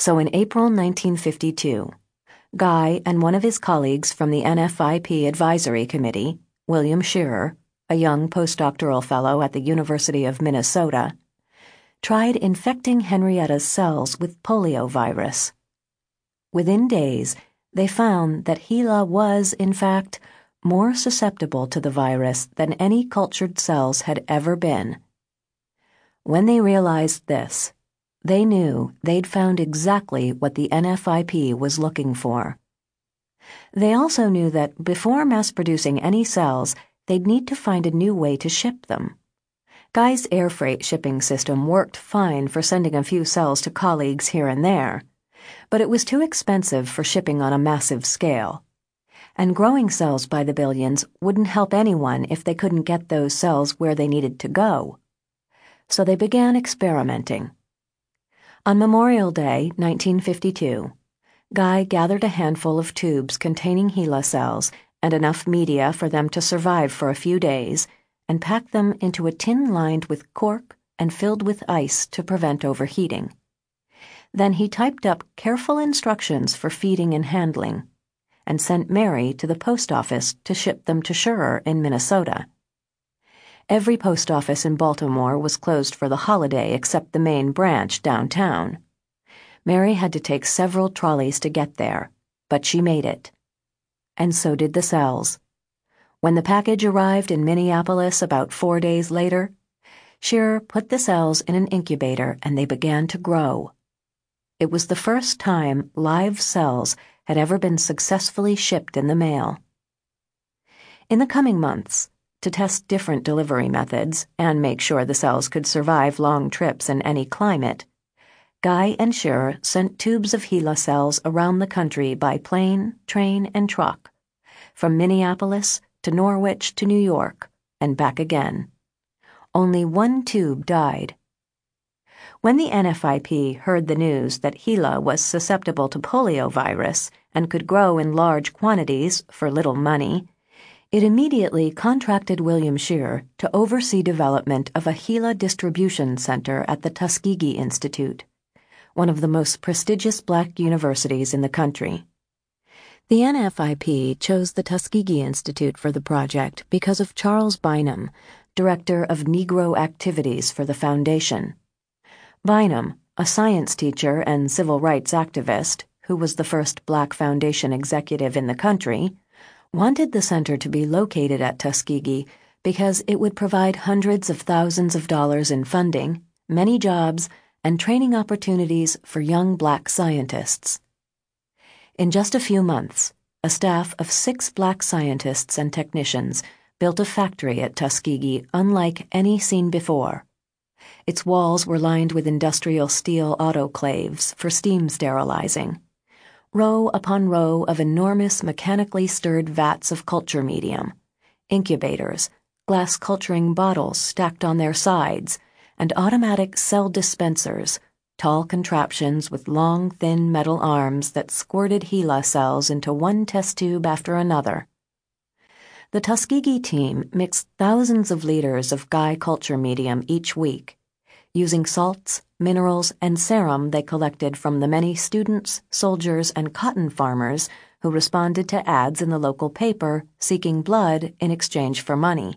So in April 1952, Guy and one of his colleagues from the NFIP Advisory Committee, William Shearer, a young postdoctoral fellow at the University of Minnesota, tried infecting Henrietta's cells with poliovirus. Within days, they found that Gila was, in fact, more susceptible to the virus than any cultured cells had ever been. When they realized this, they knew they'd found exactly what the NFIP was looking for. They also knew that before mass-producing any cells, they'd need to find a new way to ship them. Guy's air freight shipping system worked fine for sending a few cells to colleagues here and there, but it was too expensive for shipping on a massive scale. And growing cells by the billions wouldn't help anyone if they couldn't get those cells where they needed to go. So they began experimenting. On Memorial Day, 1952, Guy gathered a handful of tubes containing HeLa cells and enough media for them to survive for a few days and packed them into a tin lined with cork and filled with ice to prevent overheating. Then he typed up careful instructions for feeding and handling and sent Mary to the post office to ship them to Shearer in Minnesota. Every post office in Baltimore was closed for the holiday except the main branch downtown. Mary had to take several trolleys to get there, but she made it. And so did the cells. When the package arrived in Minneapolis about 4 days later, Shearer put the cells in an incubator and they began to grow. It was the first time live cells had ever been successfully shipped in the mail. In the coming months, to test different delivery methods and make sure the cells could survive long trips in any climate, Guy and Shearer sent tubes of HeLa cells around the country by plane, train, and truck, from Minneapolis to Norwich to New York, and back again. Only one tube died. When the NFIP heard the news that HeLa was susceptible to poliovirus and could grow in large quantities for little money, it immediately contracted William Shearer to oversee development of a HeLa distribution center at the Tuskegee Institute, one of the most prestigious black universities in the country. The NFIP chose the Tuskegee Institute for the project because of Charles Bynum, director of Negro Activities for the foundation. Bynum, a science teacher and civil rights activist, who was the first black foundation executive in the country, wanted the center to be located at Tuskegee because it would provide hundreds of thousands of dollars in funding, many jobs, and training opportunities for young black scientists. In just a few months, a staff of 6 black scientists and technicians built a factory at Tuskegee unlike any seen before. Its walls were lined with industrial steel autoclaves for steam sterilizing. Row upon row of enormous mechanically stirred vats of culture medium, incubators, glass culturing bottles stacked on their sides, and automatic cell dispensers, tall contraptions with long, thin metal arms that squirted HeLa cells into one test tube after another. The Tuskegee team mixed thousands of liters of Guy culture medium each week, using salts, minerals, and serum they collected from the many students, soldiers, and cotton farmers who responded to ads in the local paper seeking blood in exchange for money.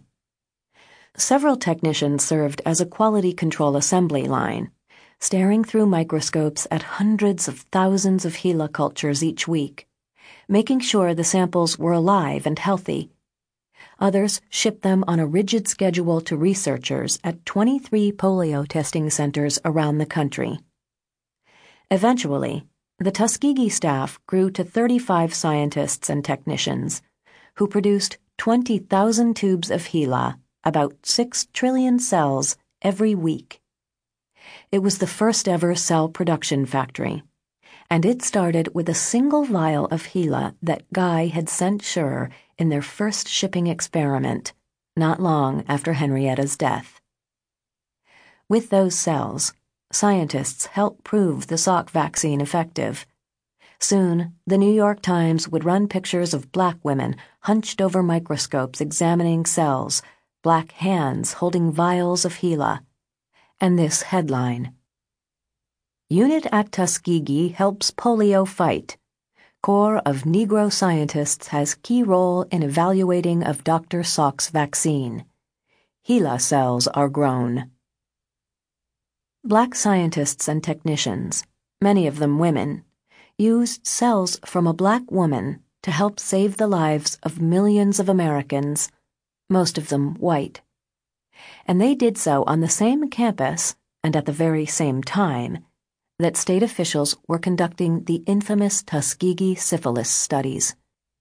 Several technicians served as a quality control assembly line, staring through microscopes at hundreds of thousands of HeLa cultures each week, making sure the samples were alive and healthy. Others shipped them on a rigid schedule to researchers at 23 polio testing centers around the country. Eventually, the Tuskegee staff grew to 35 scientists and technicians, who produced 20,000 tubes of HeLa, about 6 trillion cells, every week. It was the first ever cell production factory, and it started with a single vial of HeLa that Guy had sent Shearer in their first shipping experiment, not long after Henrietta's death. With those cells, scientists helped prove the Salk vaccine effective. Soon, the New York Times would run pictures of black women hunched over microscopes examining cells, black hands holding vials of HeLa, and this headline: Unit at Tuskegee helps polio fight. Corps of Negro scientists has key role in evaluating of Dr. Salk's vaccine. HeLa cells are grown. Black scientists and technicians, many of them women, used cells from a black woman to help save the lives of millions of Americans, most of them white. And they did so on the same campus and at the very same time that state officials were conducting the infamous Tuskegee syphilis studies.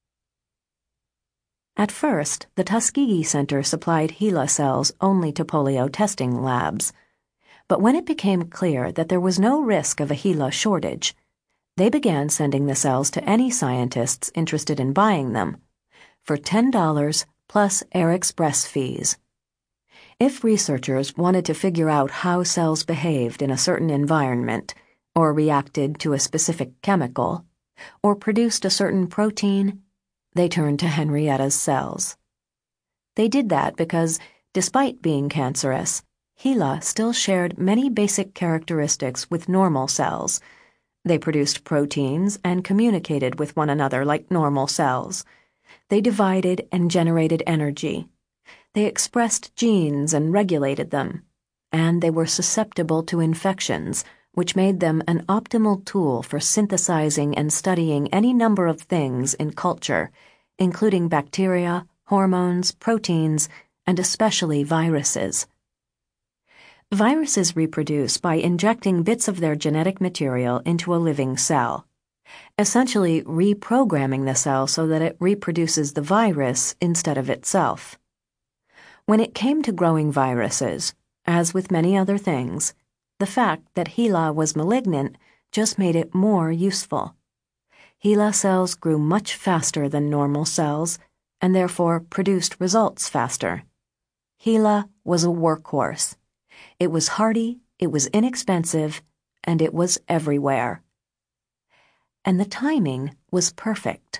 At first, the Tuskegee Center supplied HeLa cells only to polio testing labs. But when it became clear that there was no risk of a HeLa shortage, they began sending the cells to any scientists interested in buying them, for $10 plus Air Express fees. If researchers wanted to figure out how cells behaved in a certain environment, or reacted to a specific chemical, or produced a certain protein, they turned to Henrietta's cells. They did that because, despite being cancerous, HeLa still shared many basic characteristics with normal cells. They produced proteins and communicated with one another like normal cells. They divided and generated energy. They expressed genes and regulated them. And they were susceptible to infections, which made them an optimal tool for synthesizing and studying any number of things in culture, including bacteria, hormones, proteins, and especially viruses. Viruses reproduce by injecting bits of their genetic material into a living cell, essentially reprogramming the cell so that it reproduces the virus instead of itself. When it came to growing viruses, as with many other things, the fact that HeLa was malignant just made it more useful. HeLa cells grew much faster than normal cells and therefore produced results faster. HeLa was a workhorse. It was hardy, it was inexpensive, and it was everywhere. And the timing was perfect.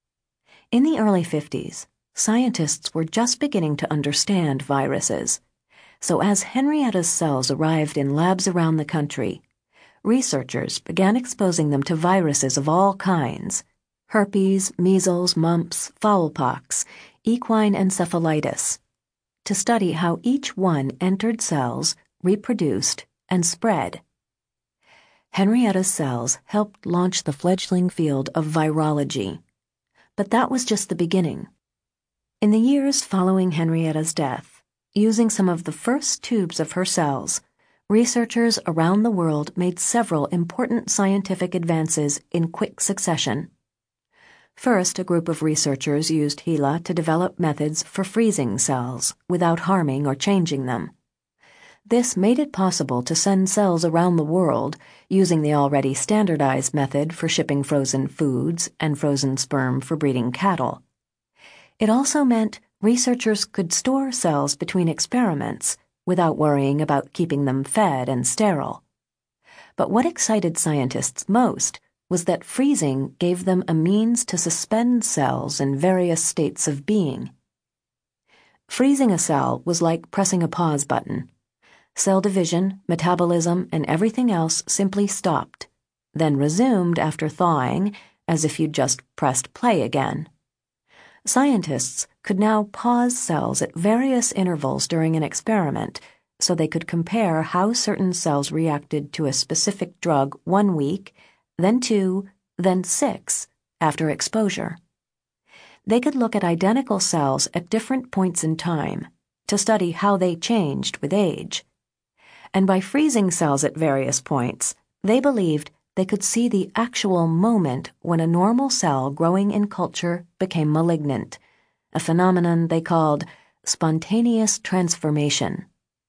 In the early 50s, scientists were just beginning to understand viruses. So as Henrietta's cells arrived in labs around the country, researchers began exposing them to viruses of all kinds: herpes, measles, mumps, foulpox, equine encephalitis, to study how each one entered cells, reproduced, and spread. Henrietta's cells helped launch the fledgling field of virology. But that was just the beginning. In the years following Henrietta's death, using some of the first tubes of her cells, researchers around the world made several important scientific advances in quick succession. First, a group of researchers used HeLa to develop methods for freezing cells without harming or changing them. This made it possible to send cells around the world using the already standardized method for shipping frozen foods and frozen sperm for breeding cattle. It also meant researchers could store cells between experiments without worrying about keeping them fed and sterile. But what excited scientists most was that freezing gave them a means to suspend cells in various states of being. Freezing a cell was like pressing a pause button. Cell division, metabolism, and everything else simply stopped, then resumed after thawing as if you'd just pressed play again. Scientists could now pause cells at various intervals during an experiment so they could compare how certain cells reacted to a specific drug 1 week, then 2, then 6 after exposure. They could look at identical cells at different points in time to study how they changed with age. And by freezing cells at various points, they believed they could see the actual moment when a normal cell growing in culture became malignant, a phenomenon they called spontaneous transformation.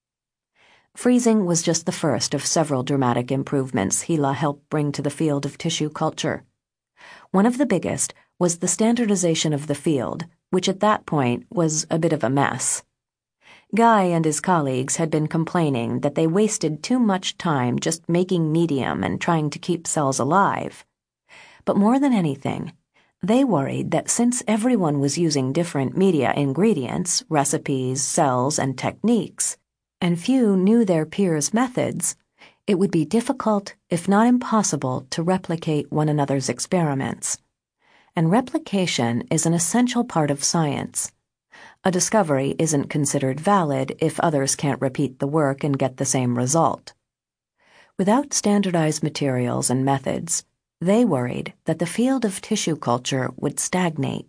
Freezing was just the first of several dramatic improvements HeLa helped bring to the field of tissue culture. One of the biggest was the standardization of the field, which at that point was a bit of a mess. Guy and his colleagues had been complaining that they wasted too much time just making medium and trying to keep cells alive. But more than anything, they worried that since everyone was using different media ingredients, recipes, cells, and techniques, and few knew their peers' methods, It would be difficult, if not impossible, to replicate one another's experiments. And replication is an essential part of science. A discovery isn't considered valid if others can't repeat the work and get the same result. Without standardized materials and methods, they worried that the field of tissue culture would stagnate.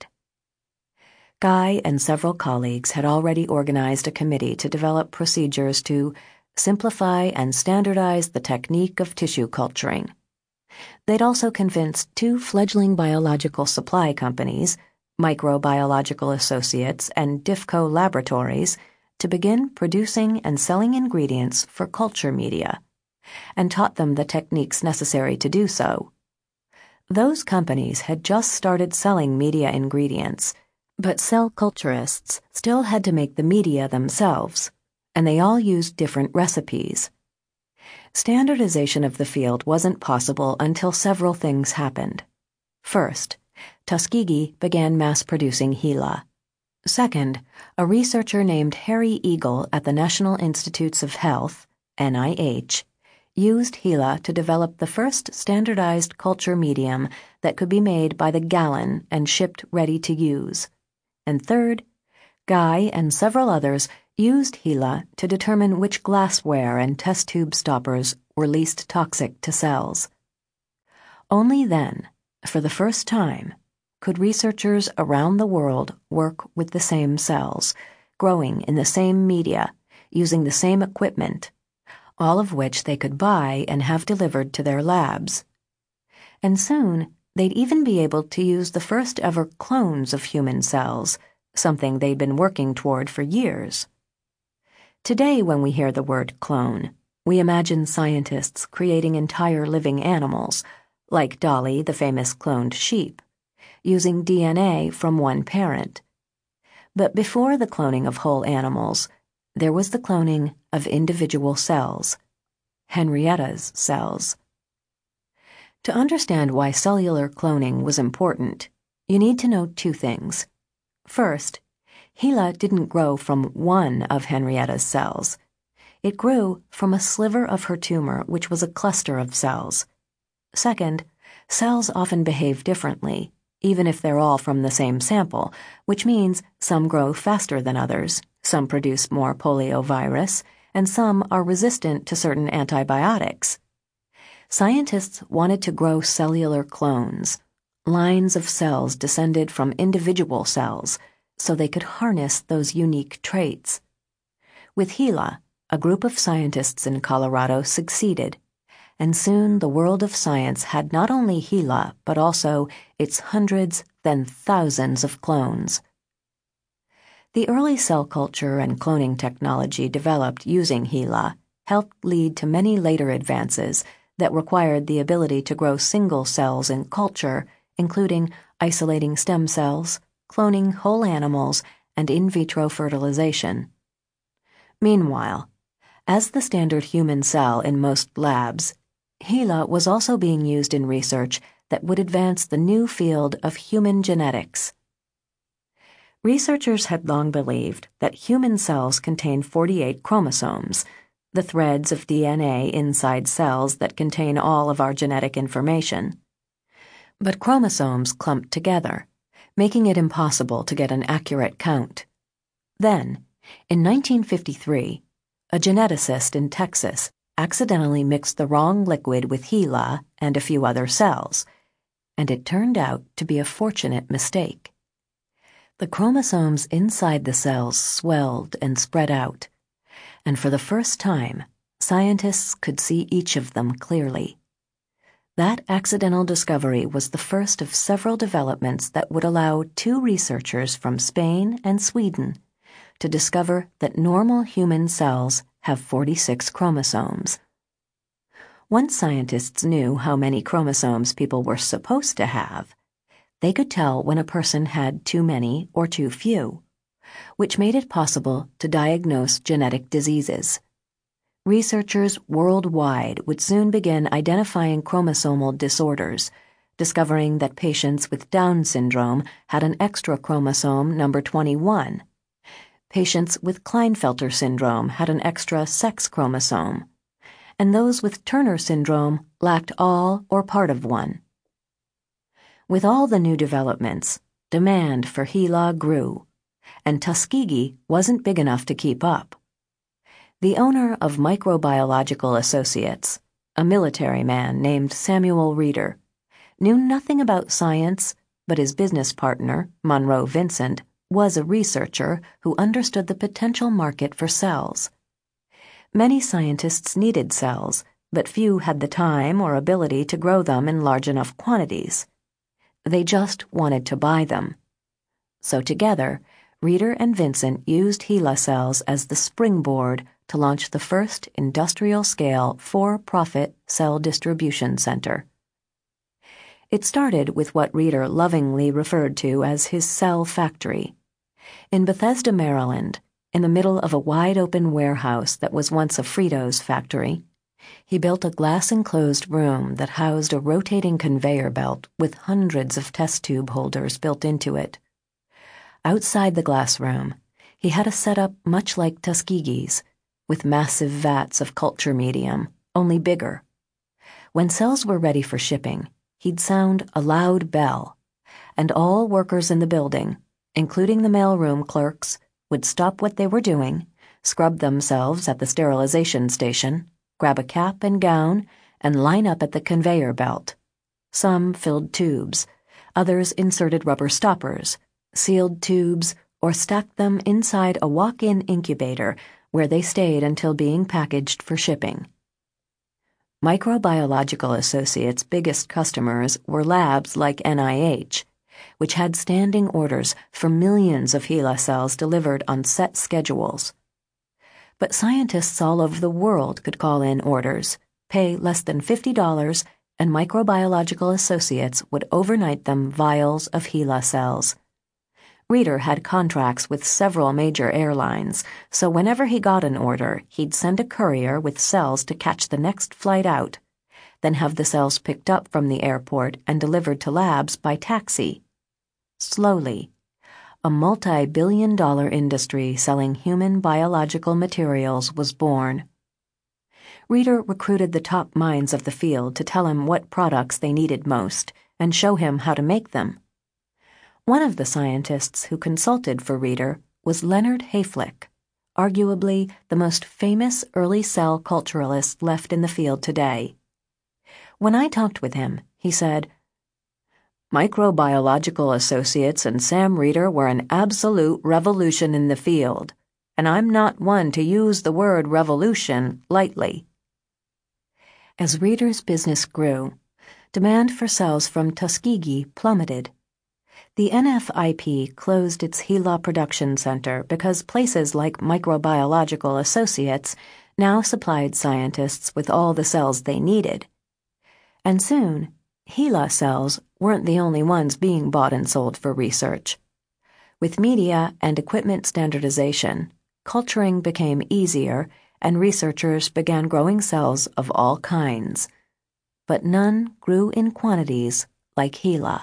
Guy and several colleagues had already organized a committee to develop procedures to simplify and standardize the technique of tissue culturing. They'd also convinced two fledgling biological supply companies, Microbiological Associates and DIFCO Laboratories, to begin producing and selling ingredients for culture media, and taught them the techniques necessary to do so. Those companies had just started selling media ingredients, but cell culturists still had to make the media themselves, and they all used different recipes. Standardization of the field wasn't possible until several things happened. First, Tuskegee began mass-producing HeLa. Second, a researcher named Harry Eagle at the National Institutes of Health, NIH, used HeLa to develop the first standardized culture medium that could be made by the gallon and shipped ready to use. And third, Guy and several others used HeLa to determine which glassware and test tube stoppers were least toxic to cells. Only then, for the first time, could researchers around the world work with the same cells, growing in the same media, using the same equipment, all of which they could buy and have delivered to their labs. And soon, they'd even be able to use the first ever clones of human cells, something they'd been working toward for years. Today, when we hear the word clone, we imagine scientists creating entire living animals, like Dolly, the famous cloned sheep, using DNA from one parent. But before the cloning of whole animals, there was the cloning of individual cells, Henrietta's cells. To understand why cellular cloning was important, you need to know two things. First, HeLa didn't grow from one of Henrietta's cells. It grew from a sliver of her tumor, which was a cluster of cells. Second, cells often behave differently, even if they're all from the same sample, which means some grow faster than others, some produce more poliovirus, and some are resistant to certain antibiotics. Scientists wanted to grow cellular clones, lines of cells descended from individual cells, so they could harness those unique traits. With HeLa, a group of scientists in Colorado succeeded, and soon the world of science had not only HeLa, but also its hundreds, then thousands of clones. The early cell culture and cloning technology developed using HeLa helped lead to many later advances that required the ability to grow single cells in culture, including isolating stem cells, cloning whole animals, and in vitro fertilization. Meanwhile, as the standard human cell in most labs, HeLa was also being used in research that would advance the new field of human genetics. Researchers had long believed that human cells contain 48 chromosomes, the threads of DNA inside cells that contain all of our genetic information. But chromosomes clumped together, making it impossible to get an accurate count. Then, in 1953, a geneticist in Texas accidentally mixed the wrong liquid with HeLa and a few other cells, and it turned out to be a fortunate mistake. The chromosomes inside the cells swelled and spread out, and for the first time, scientists could see each of them clearly. That accidental discovery was the first of several developments that would allow two researchers from Spain and Sweden to discover that normal human cells have 46 chromosomes. Once scientists knew how many chromosomes people were supposed to have, they could tell when a person had too many or too few, which made it possible to diagnose genetic diseases. Researchers worldwide would soon begin identifying chromosomal disorders, discovering that patients with Down syndrome had an extra chromosome number 21. Patients with Klinefelter syndrome had an extra sex chromosome, and those with Turner syndrome lacked all or part of one. With all the new developments, demand for HeLa grew, and Tuskegee wasn't big enough to keep up. The owner of Microbiological Associates, a military man named Samuel Reeder, knew nothing about science, but his business partner, Monroe Vincent, was a researcher who understood the potential market for cells. Many scientists needed cells, but few had the time or ability to grow them in large enough quantities. They just wanted to buy them. So together, Reeder and Vincent used HeLa cells as the springboard to launch the first industrial-scale for-profit cell distribution center. It started with what Reeder lovingly referred to as his cell factory. In Bethesda, Maryland, in the middle of a wide-open warehouse that was once a Fritos factory, he built a glass-enclosed room that housed a rotating conveyor belt with hundreds of test tube holders built into it. Outside the glass room, he had a setup much like Tuskegee's, with massive vats of culture medium, only bigger. When cells were ready for shipping, he'd sound a loud bell, and all workers in the building, including the mailroom clerks, would stop what they were doing, scrub themselves at the sterilization station, grab a cap and gown, and line up at the conveyor belt. Some filled tubes, others inserted rubber stoppers, sealed tubes, or stacked them inside a walk-in incubator where they stayed until being packaged for shipping. Microbiological Associates' biggest customers were labs like NIH, which had standing orders for millions of HeLa cells delivered on set schedules. But scientists all over the world could call in orders, pay less than $50, and Microbiological Associates would overnight them vials of HeLa cells. Reeder had contracts with several major airlines, so whenever he got an order, he'd send a courier with cells to catch the next flight out, then have the cells picked up from the airport and delivered to labs by taxi. Slowly, a multi-billion-dollar industry selling human biological materials was born. Reeder recruited the top minds of the field to tell him what products they needed most and show him how to make them. One of the scientists who consulted for Reeder was Leonard Hayflick, arguably the most famous early cell culturalist left in the field today. When I talked with him, he said, "Microbiological Associates and Sam Reeder were an absolute revolution in the field, and I'm not one to use the word revolution lightly." As Reeder's business grew, demand for cells from Tuskegee plummeted. The NFIP closed its HeLa production center because places like Microbiological Associates now supplied scientists with all the cells they needed. And soon, HeLa cells weren't the only ones being bought and sold for research. With media and equipment standardization, culturing became easier and researchers began growing cells of all kinds. But none grew in quantities like HeLa.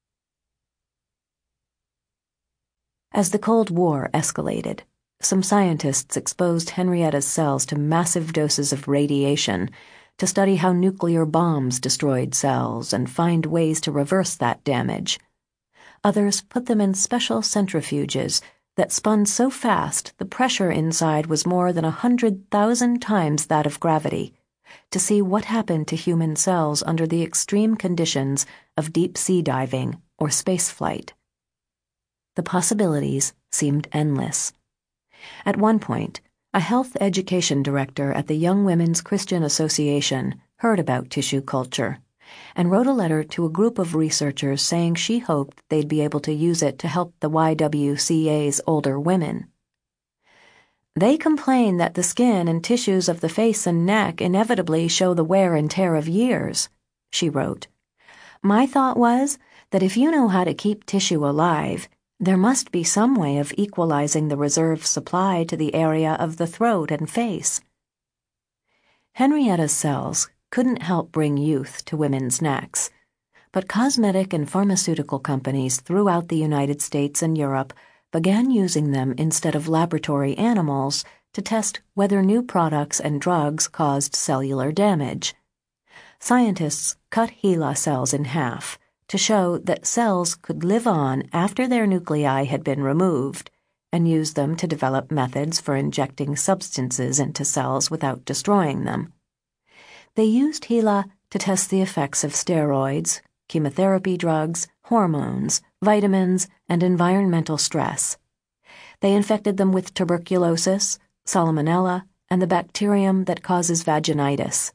As the Cold War escalated, some scientists exposed Henrietta's cells to massive doses of radiation to study how nuclear bombs destroyed cells and find ways to reverse that damage. Others put them in special centrifuges that spun so fast the pressure inside was more than 100,000 times that of gravity, to see what happened to human cells under the extreme conditions of deep-sea diving or spaceflight. The possibilities seemed endless. At one point, a health education director at the Young Women's Christian Association heard about tissue culture and wrote a letter to a group of researchers saying she hoped they'd be able to use it to help the YWCA's older women. "They complain that the skin and tissues of the face and neck inevitably show the wear and tear of years," she wrote. "My thought was that if you know how to keep tissue alive, there must be some way of equalizing the reserve supply to the area of the throat and face." Henrietta's cells couldn't help bring youth to women's necks, but cosmetic and pharmaceutical companies throughout the United States and Europe began using them instead of laboratory animals to test whether new products and drugs caused cellular damage. Scientists cut HeLa cells in half to show that cells could live on after their nuclei had been removed, and use them to develop methods for injecting substances into cells without destroying them. They used HeLa to test the effects of steroids, chemotherapy drugs, hormones, vitamins, and environmental stress. They infected them with tuberculosis, salmonella, and the bacterium that causes vaginitis.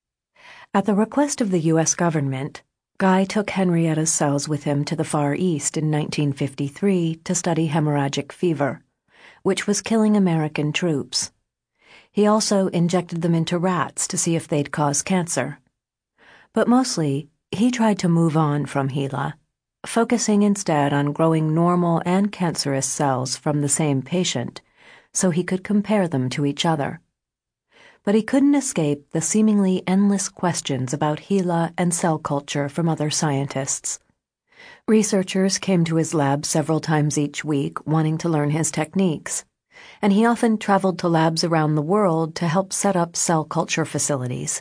At the request of the U.S. government, Guy took Henrietta's cells with him to the Far East in 1953 to study hemorrhagic fever, which was killing American troops. He also injected them into rats to see if they'd cause cancer. But mostly, he tried to move on from HeLa, focusing instead on growing normal and cancerous cells from the same patient so he could compare them to each other. But he couldn't escape the seemingly endless questions about HeLa and cell culture from other scientists. Researchers came to his lab several times each week wanting to learn his techniques, and he often traveled to labs around the world to help set up cell culture facilities.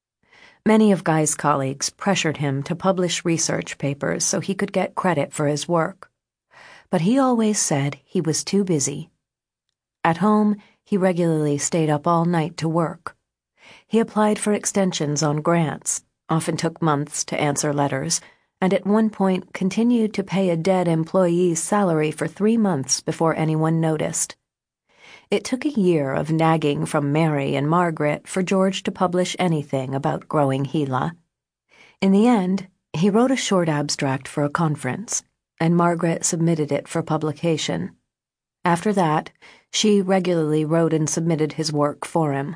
Many of Guy's colleagues pressured him to publish research papers so he could get credit for his work, but he always said he was too busy. At home, he regularly stayed up all night to work. He applied for extensions on grants, often took months to answer letters, and at one point continued to pay a dead employee's salary for 3 months before anyone noticed. It took a year of nagging from Mary and Margaret for George to publish anything about growing HeLa. In the end, he wrote a short abstract for a conference, and Margaret submitted it for publication. After that, she regularly wrote and submitted his work for him.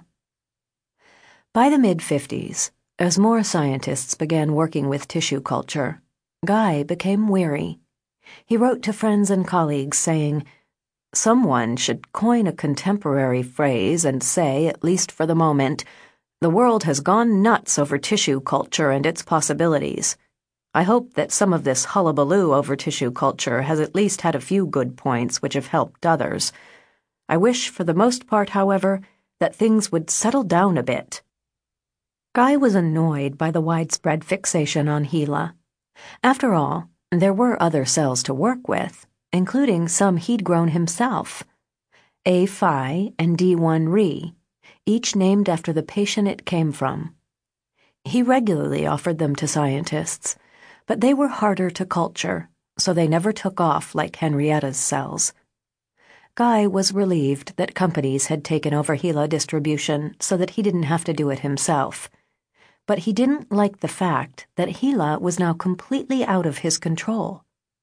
By the mid-50s, as more scientists began working with tissue culture, Guy became weary. He wrote to friends and colleagues saying, "Someone should coin a contemporary phrase and say, at least for the moment, the world has gone nuts over tissue culture and its possibilities. I hope that some of this hullabaloo over tissue culture has at least had a few good points which have helped others. I wish, for the most part, however, that things would settle down a bit." Guy was annoyed by the widespread fixation on HeLa. After all, there were other cells to work with, including some he'd grown himself, A-Phi and D1-Re, each named after the patient it came from. He regularly offered them to scientists, but they were harder to culture, so they never took off like Henrietta's cells. Guy was relieved that companies had taken over HeLa distribution so that he didn't have to do it himself. But he didn't like the fact that HeLa was now completely out of his control.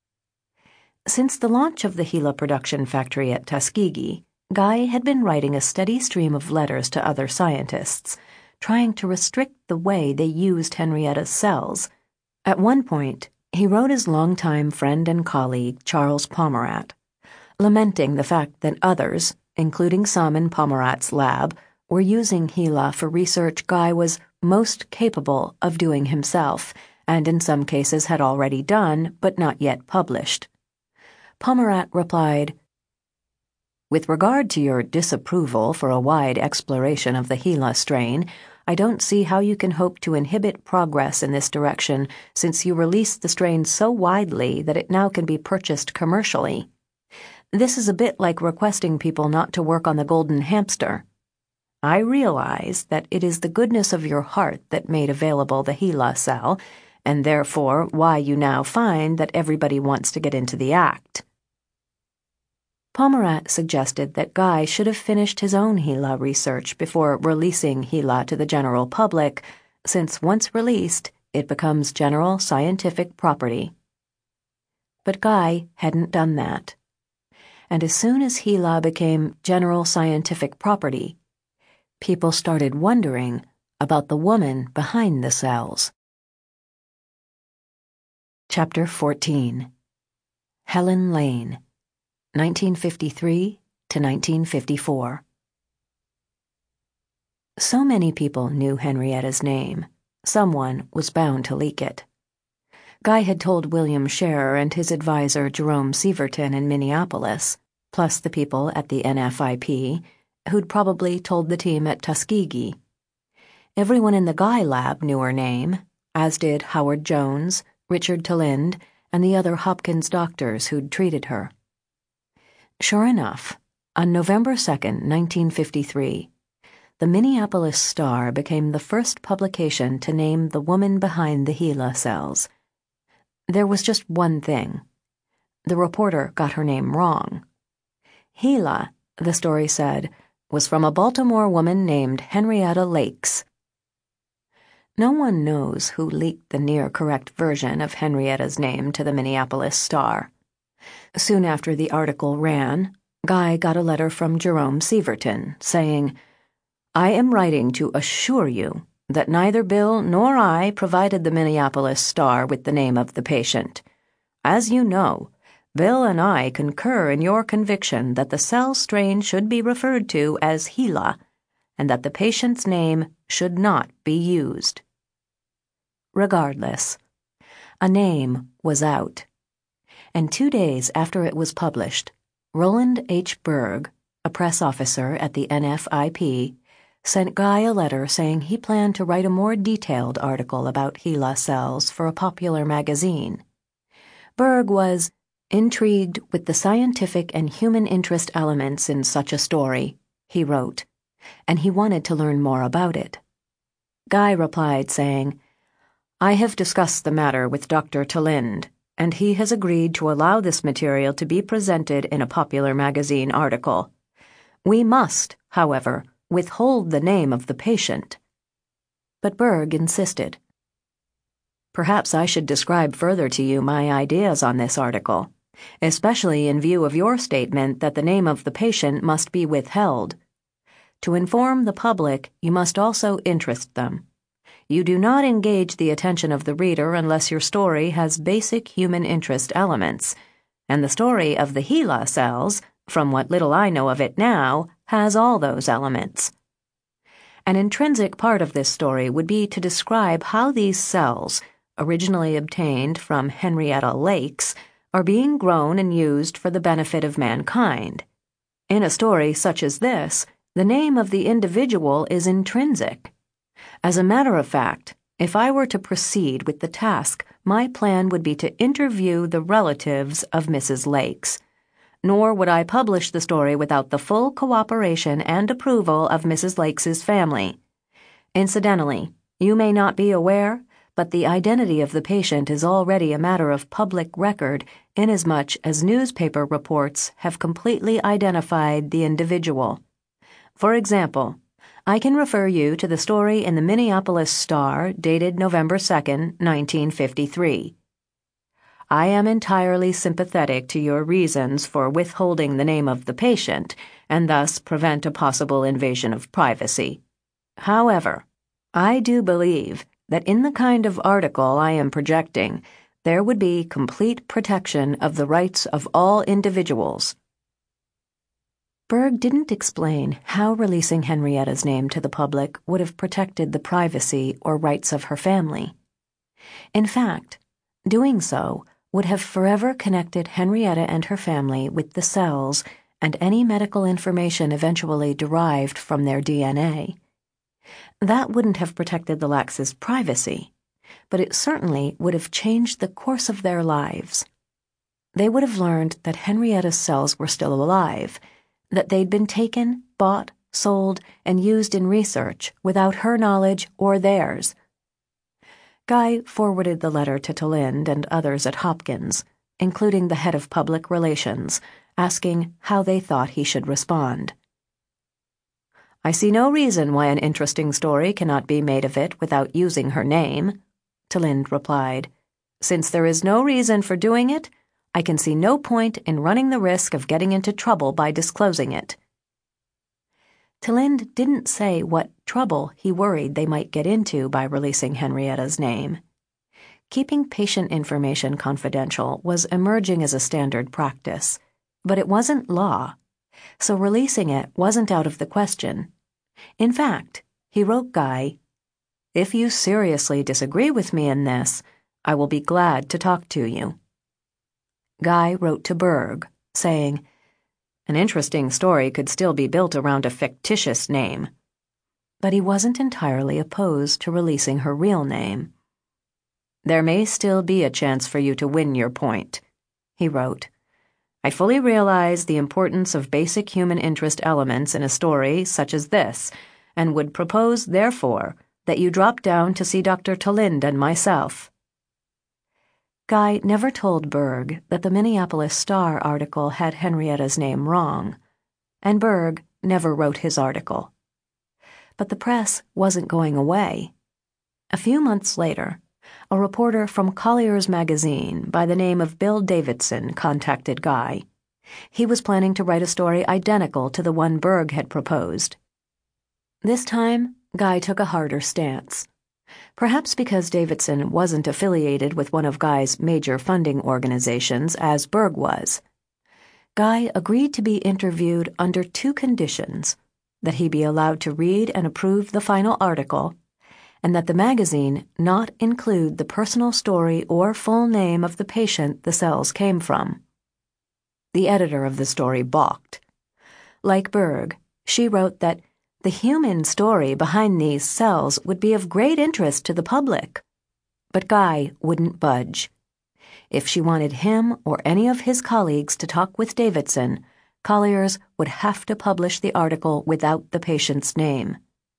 Since the launch of the HeLa production factory at Tuskegee, Guy had been writing a steady stream of letters to other scientists, trying to restrict the way they used Henrietta's cells. At one point, he wrote his longtime friend and colleague, Charles Pomerat, lamenting the fact that others, including some in Pomerat's lab, were using HeLa for research Guy was most capable of doing himself, and in some cases had already done but not yet published. Pomerat replied, "With regard to your disapproval for a wide exploration of the HeLa strain, I don't see how you can hope to inhibit progress in this direction since you released the strain so widely that it now can be purchased commercially. This is a bit like requesting people not to work on the golden hamster. I realize that it is the goodness of your heart that made available the HeLa cell, and therefore why you now find that everybody wants to get into the act." Pomerat suggested that Guy should have finished his own HeLa research before releasing HeLa to the general public, since once released, it becomes general scientific property. But Guy hadn't done that. And as soon as HeLa became general scientific property, people started wondering about the woman behind the cells. Chapter 14. Helen Lane, 1953 to 1954. So many people knew Henrietta's name, someone was bound to leak it. Guy had told William Scherer and his advisor Jerome Severton in Minneapolis, plus the people at the NFIP, who'd probably told the team at Tuskegee. Everyone in the Guy lab knew her name, as did Howard Jones, Richard Talind, and the other Hopkins doctors who'd treated her. Sure enough, on November 2nd, 1953, the Minneapolis Star became the first publication to name the woman behind the HeLa cells. There was just one thing. The reporter got her name wrong. HeLa, the story said, was from a Baltimore woman named Henrietta Lakes. No one knows who leaked the near-correct version of Henrietta's name to the Minneapolis Star. Soon after the article ran, Guy got a letter from Jerome Severton saying, "I am writing to assure you that neither Bill nor I provided the Minneapolis Star with the name of the patient. As you know, Bill and I concur in your conviction that the cell strain should be referred to as HeLa, and that the patient's name should not be used." Regardless, a name was out. And 2 days after it was published, Roland H. Berg, a press officer at the NFIP, sent Guy a letter saying he planned to write a more detailed article about HeLa cells for a popular magazine. Berg was intrigued with the scientific and human interest elements in such a story, he wrote, and he wanted to learn more about it. Guy replied saying, "I have discussed the matter with Dr. Talind, and he has agreed to allow this material to be presented in a popular magazine article. We must, however, withhold the name of the patient." But Berg insisted. "Perhaps I should describe further to you my ideas on this article, especially in view of your statement that the name of the patient must be withheld. To inform the public, you must also interest them. You do not engage the attention of the reader unless your story has basic human interest elements, and the story of the HeLa cells, from what little I know of it now, has all those elements. An intrinsic part of this story would be to describe how these cells, originally obtained from Henrietta Lakes, are being grown and used for the benefit of mankind. In a story such as this, the name of the individual is intrinsic. As a matter of fact, if I were to proceed with the task, my plan would be to interview the relatives of Mrs. Lakes. Nor would I publish the story without the full cooperation and approval of Mrs. Lakes's family. Incidentally, you may not be aware, but the identity of the patient is already a matter of public record inasmuch as newspaper reports have completely identified the individual. For example, I can refer you to the story in the Minneapolis Star dated November 2nd, 1953. I am entirely sympathetic to your reasons for withholding the name of the patient and thus prevent a possible invasion of privacy. However, I do believe that in the kind of article I am projecting, there would be complete protection of the rights of all individuals. Berg didn't explain how releasing Henrietta's name to the public would have protected the privacy or rights of her family. In fact, doing so would have forever connected Henrietta and her family with the cells and any medical information eventually derived from their DNA. That wouldn't have protected the Lakes' privacy, but it certainly would have changed the course of their lives. They would have learned that Henrietta's cells were still alive, that they'd been taken, bought, sold, and used in research without her knowledge or theirs. Guy forwarded the letter to Talind and others at Hopkins, including the head of public relations, asking how they thought he should respond. "I see no reason why an interesting story cannot be made of it without using her name," Talind replied. "Since there is no reason for doing it, I can see no point in running the risk of getting into trouble by disclosing it." Talind didn't say what trouble he worried they might get into by releasing Henrietta's name. Keeping patient information confidential was emerging as a standard practice, but it wasn't law, so releasing it wasn't out of the question. In fact, he wrote Guy, "If you seriously disagree with me in this, I will be glad to talk to you." Guy wrote to Berg, saying, An interesting story could still be built around a fictitious name. But he wasn't entirely opposed to releasing her real name. "There may still be a chance for you to win your point," he wrote. "I fully realize the importance of basic human interest elements in a story such as this, and would propose, therefore, that you drop down to see Dr. Tolind and myself." Guy never told Berg that the Minneapolis Star article had Henrietta's name wrong, and Berg never wrote his article. But the press wasn't going away. A few months later, a reporter from Collier's magazine by the name of Bill Davidson contacted Guy. He was planning to write a story identical to the one Berg had proposed. This time, Guy took a harder stance. Perhaps because Davidson wasn't affiliated with one of Guy's major funding organizations as Berg was. Guy agreed to be interviewed under two conditions: that he be allowed to read and approve the final article, and that the magazine not include the personal story or full name of the patient the cells came from. The editor of the story balked. Like Berg, she wrote that the human story behind these cells would be of great interest to the public. But Guy wouldn't budge. If she wanted him or any of his colleagues to talk with Davidson, Collier's would have to publish the article without the patient's name.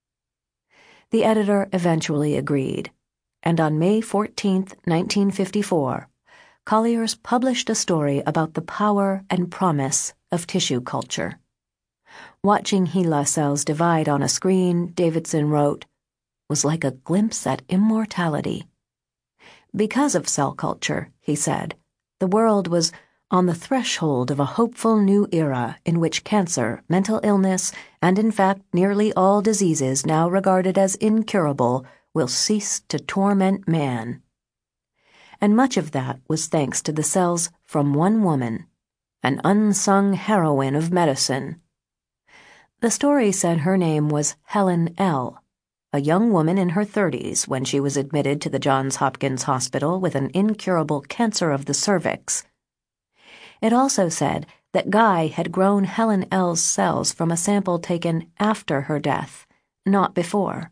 The editor eventually agreed, and on May 14, 1954, Collier's published a story about the power and promise of tissue culture. Watching HeLa cells divide on a screen, Davidson wrote, was like a glimpse at immortality. Because of cell culture, he said, the world was on the threshold of a hopeful new era in which cancer, mental illness, and in fact nearly all diseases now regarded as incurable will cease to torment man. And much of that was thanks to the cells from one woman, an unsung heroine of medicine. The story said her name was Helen L., a young woman in her 30s when she was admitted to the Johns Hopkins Hospital with an incurable cancer of the cervix. It also said that Guy had grown Helen L.'s cells from a sample taken after her death, not before.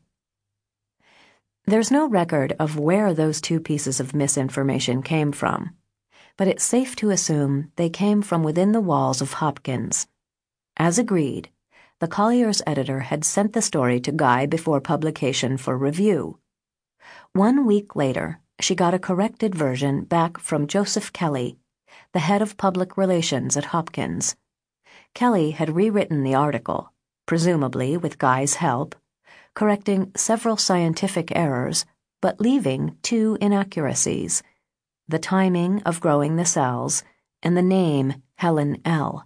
There's no record of where those two pieces of misinformation came from, but it's safe to assume they came from within the walls of Hopkins. As agreed, the Collier's editor had sent the story to Guy before publication for review. 1 week later, she got a corrected version back from Joseph Kelly, the head of public relations at Hopkins. Kelly had rewritten the article, presumably with Guy's help, correcting several scientific errors, but leaving two inaccuracies: the timing of growing the cells and the name Helen L.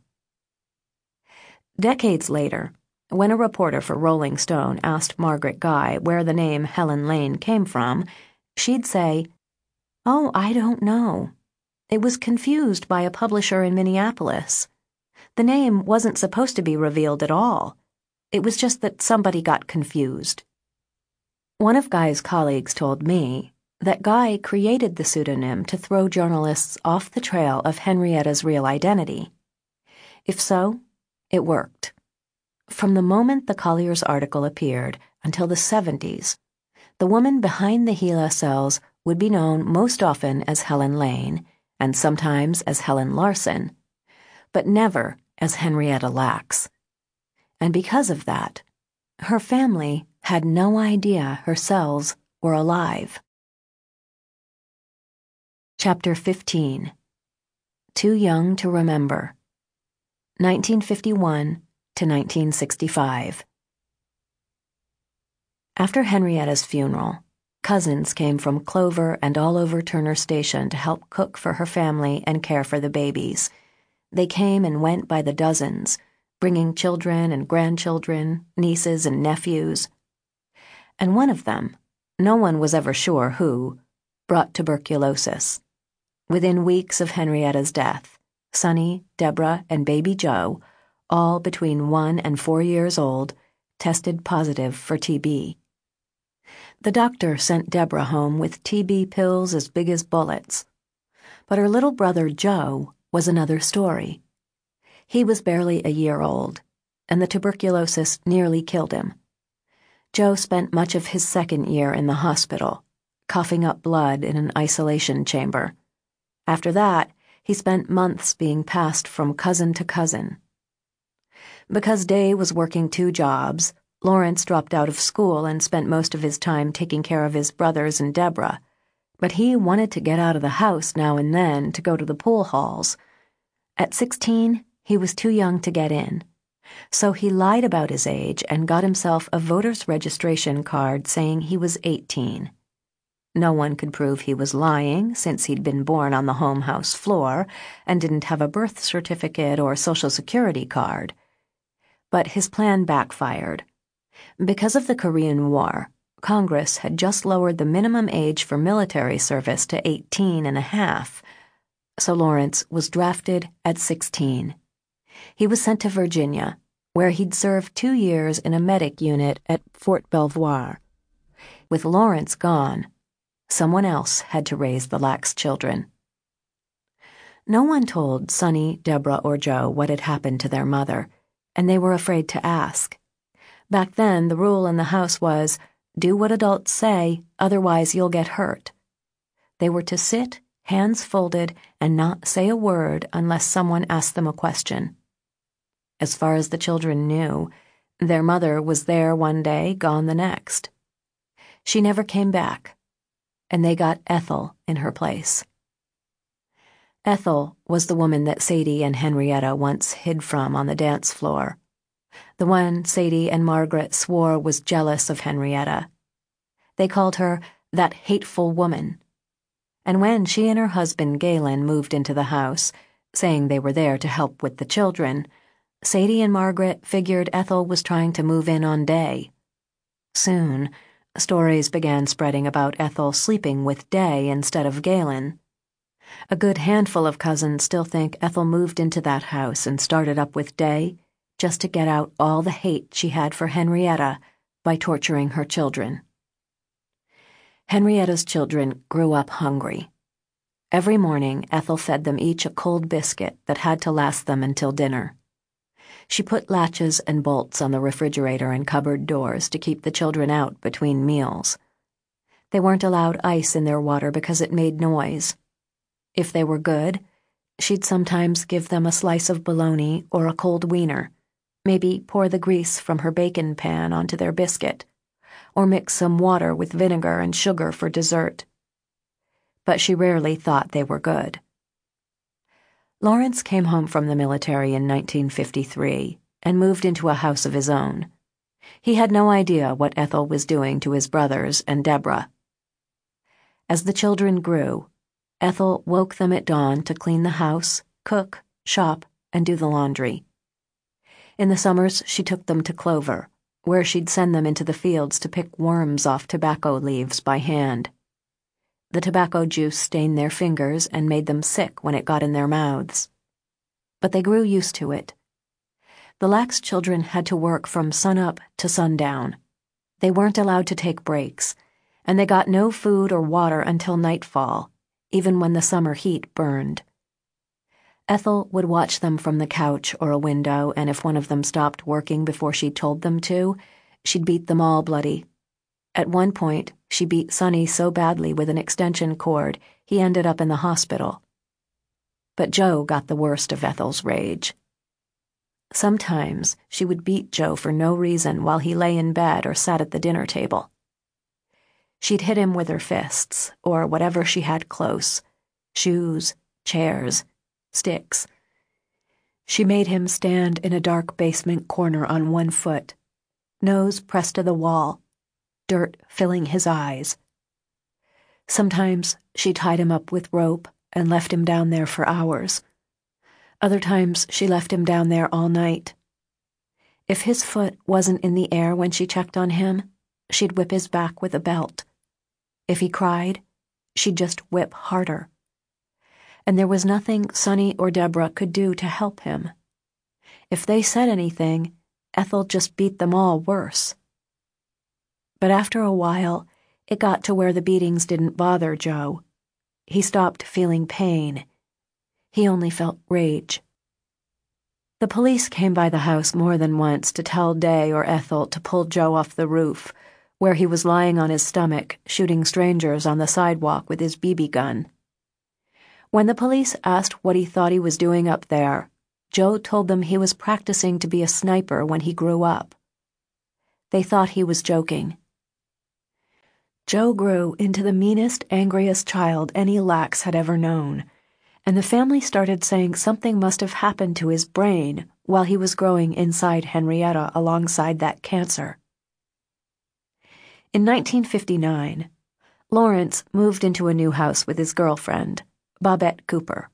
Decades later, when a reporter for Rolling Stone asked Margaret Guy where the name Helen Lane came from, she'd say, "Oh, I don't know. It was confused by a publisher in Minneapolis. The name wasn't supposed to be revealed at all. It was just that somebody got confused." One of Guy's colleagues told me that Guy created the pseudonym to throw journalists off the trail of Henrietta's real identity. If so, it worked. From the moment the Collier's article appeared until the 70s, the woman behind the HeLa cells would be known most often as Helen Lane, and sometimes as Helen Larson, but never as Henrietta Lacks. And because of that, her family had no idea her cells were alive. Chapter 15. Too Young to Remember. 1951 to 1965. After Henrietta's funeral, cousins came from Clover and all over Turner Station to help cook for her family and care for the babies. They came and went by the dozens, bringing children and grandchildren, nieces and nephews. And one of them, no one was ever sure who, brought tuberculosis. Within weeks of Henrietta's death, Sonny, Deborah, and baby Joe, all between 1 and 4 years old, tested positive for TB. The doctor sent Deborah home with TB pills as big as bullets. But her little brother Joe was another story. He was barely a year old, and the tuberculosis nearly killed him. Joe spent much of his second year in the hospital, coughing up blood in an isolation chamber. After that, he spent months being passed from cousin to cousin. Because Day was working 2 jobs, Lawrence dropped out of school and spent most of his time taking care of his brothers and Deborah, but he wanted to get out of the house now and then to go to the pool halls. At 16, he was too young to get in, so he lied about his age and got himself a voter's registration card saying he was 18. No one could prove he was lying since he'd been born on the home house floor and didn't have a birth certificate or Social Security card. But his plan backfired. Because of the Korean War, Congress had just lowered the minimum age for military service to 18 and a half, so Lawrence was drafted at 16. He was sent to Virginia, where he'd served 2 years in a medic unit at Fort Belvoir. With Lawrence gone, someone else had to raise the lax children. No one told Sonny, Deborah, or Joe what had happened to their mother, and they were afraid to ask. Back then, the rule in the house was, do what adults say, otherwise you'll get hurt. They were to sit, hands folded, and not say a word unless someone asked them a question. As far as the children knew, their mother was there one day, gone the next. She never came back, and they got Ethel in her place. Ethel was the woman that Sadie and Henrietta once hid from on the dance floor. The one Sadie and Margaret swore was jealous of Henrietta. They called her that hateful woman. And when she and her husband Galen moved into the house, saying they were there to help with the children, Sadie and Margaret figured Ethel was trying to move in on Day. Soon, stories began spreading about Ethel sleeping with Day instead of Galen. A good handful of cousins still think Ethel moved into that house and started up with Day just to get out all the hate she had for Henrietta by torturing her children. Henrietta's children grew up hungry. Every morning, Ethel fed them each a cold biscuit that had to last them until dinner. She put latches and bolts on the refrigerator and cupboard doors to keep the children out between meals. They weren't allowed ice in their water because it made noise. If they were good, she'd sometimes give them a slice of bologna or a cold wiener, maybe pour the grease from her bacon pan onto their biscuit, or mix some water with vinegar and sugar for dessert. But she rarely thought they were good. Lawrence came home from the military in 1953 and moved into a house of his own. He had no idea what Ethel was doing to his brothers and Deborah. As the children grew, Ethel woke them at dawn to clean the house, cook, shop, and do the laundry. In the summers, she took them to Clover, where she'd send them into the fields to pick worms off tobacco leaves by hand. The tobacco juice stained their fingers and made them sick when it got in their mouths. But they grew used to it. The lax children had to work from sunup to sundown. They weren't allowed to take breaks, and they got no food or water until nightfall, even when the summer heat burned. Ethel would watch them from the couch or a window, and if one of them stopped working before she told them to, she'd beat them all bloody. At one point, she beat Sonny so badly with an extension cord, he ended up in the hospital. But Joe got the worst of Ethel's rage. Sometimes she would beat Joe for no reason while he lay in bed or sat at the dinner table. She'd hit him with her fists, or whatever she had close: shoes, chairs, sticks. She made him stand in a dark basement corner on one foot, nose pressed to the wall, dirt filling his eyes. Sometimes she tied him up with rope and left him down there for hours. Other times she left him down there all night. If his foot wasn't in the air when she checked on him, she'd whip his back with a belt. If he cried, she'd just whip harder. And there was nothing Sonny or Deborah could do to help him. If they said anything, Ethel just beat them all worse. But after a while, it got to where the beatings didn't bother Joe. He stopped feeling pain. He only felt rage. The police came by the house more than once to tell Day or Ethel to pull Joe off the roof, where he was lying on his stomach, shooting strangers on the sidewalk with his BB gun. When the police asked what he thought he was doing up there, Joe told them he was practicing to be a sniper when he grew up. They thought he was joking. Joe grew into the meanest, angriest child any Lax had ever known, and the family started saying something must have happened to his brain while he was growing inside Henrietta alongside that cancer. In 1959, Lawrence moved into a new house with his girlfriend, Babette Cooper.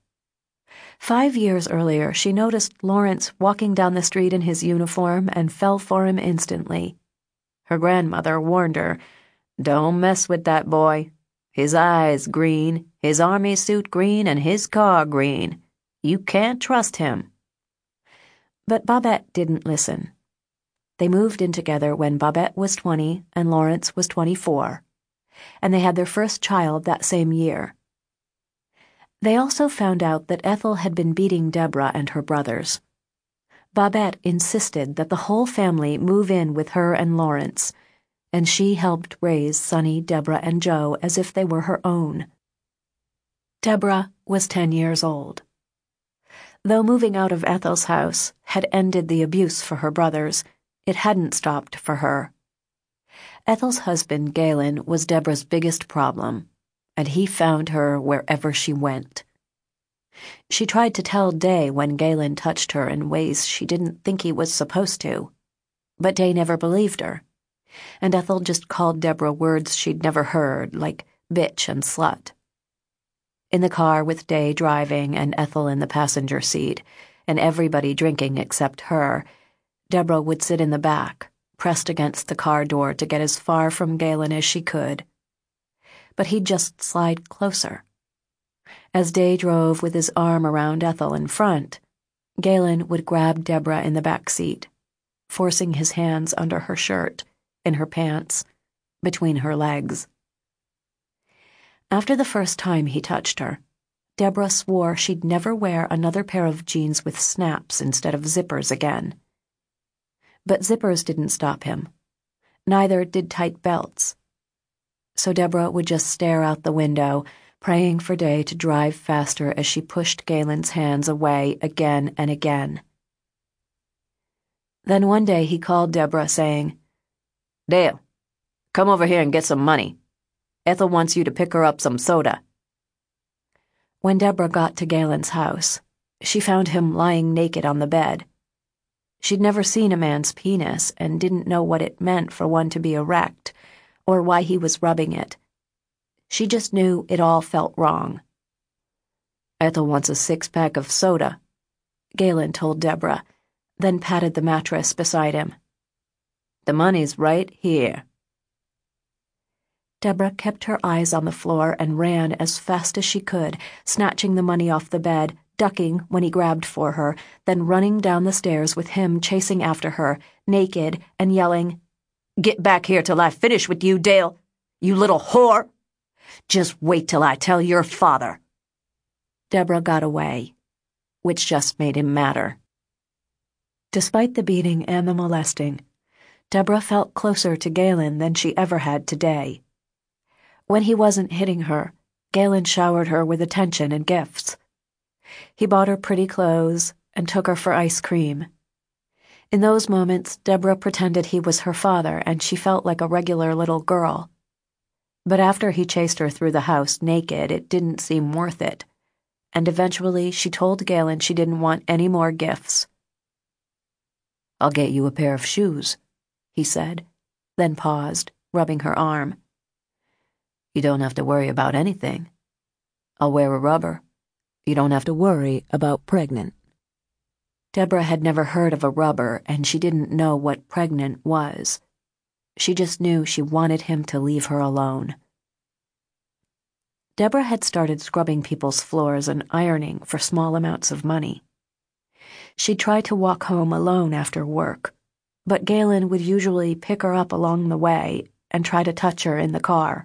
5 years earlier, she noticed Lawrence walking down the street in his uniform and fell for him instantly. Her grandmother warned her, "Don't mess with that boy. His eyes green, his army suit green, and his car green. You can't trust him." But Babette didn't listen. They moved in together when Babette was 20 and Lawrence was 24, and they had their first child that same year. They also found out that Ethel had been beating Deborah and her brothers. Babette insisted that the whole family move in with her and Lawrence, and she helped raise Sonny, Deborah, and Joe as if they were her own. Deborah was 10 years old. Though moving out of Ethel's house had ended the abuse for her brothers, it hadn't stopped for her. Ethel's husband, Galen, was Deborah's biggest problem, and he found her wherever she went. She tried to tell Day when Galen touched her in ways she didn't think he was supposed to, but Day never believed her, and Ethel just called Deborah words she'd never heard, like bitch and slut. In the car with Day driving and Ethel in the passenger seat, and everybody drinking except her, Deborah would sit in the back, pressed against the car door to get as far from Galen as she could. But he'd just slide closer. As Day drove with his arm around Ethel in front, Galen would grab Deborah in the back seat, forcing his hands under her shirt, in her pants, between her legs. After the first time he touched her, Deborah swore she'd never wear another pair of jeans with snaps instead of zippers again. But zippers didn't stop him. Neither did tight belts. So Deborah would just stare out the window, praying for Day to drive faster as she pushed Galen's hands away again and again. Then one day he called Deborah, saying, "Dale, come over here and get some money. Ethel wants you to pick her up some soda." When Deborah got to Galen's house, she found him lying naked on the bed. She'd never seen a man's penis and didn't know what it meant for one to be erect, or why he was rubbing it. She just knew it all felt wrong. "Ethel wants a 6-pack of soda," Galen told Deborah, then patted the mattress beside him. "The money's right here." Deborah kept her eyes on the floor and ran as fast as she could, snatching the money off the bed, ducking when he grabbed for her, then running down the stairs with him chasing after her, naked, and yelling, "Get back here till I finish with you, Dale, you little whore! Just wait till I tell your father." Deborah got away, which just made him madder. Despite the beating and the molesting, Deborah felt closer to Galen than she ever had today. When he wasn't hitting her, Galen showered her with attention and gifts. He bought her pretty clothes and took her for ice cream. In those moments, Deborah pretended he was her father, and she felt like a regular little girl. But after he chased her through the house naked, it didn't seem worth it, and eventually she told Galen she didn't want any more gifts. "I'll get you a pair of shoes," he said, then paused, rubbing her arm. "You don't have to worry about anything. I'll wear a rubber. You don't have to worry about pregnant." Deborah had never heard of a rubber, and she didn't know what pregnant was. She just knew she wanted him to leave her alone. Deborah had started scrubbing people's floors and ironing for small amounts of money. She'd try to walk home alone after work, but Galen would usually pick her up along the way and try to touch her in the car.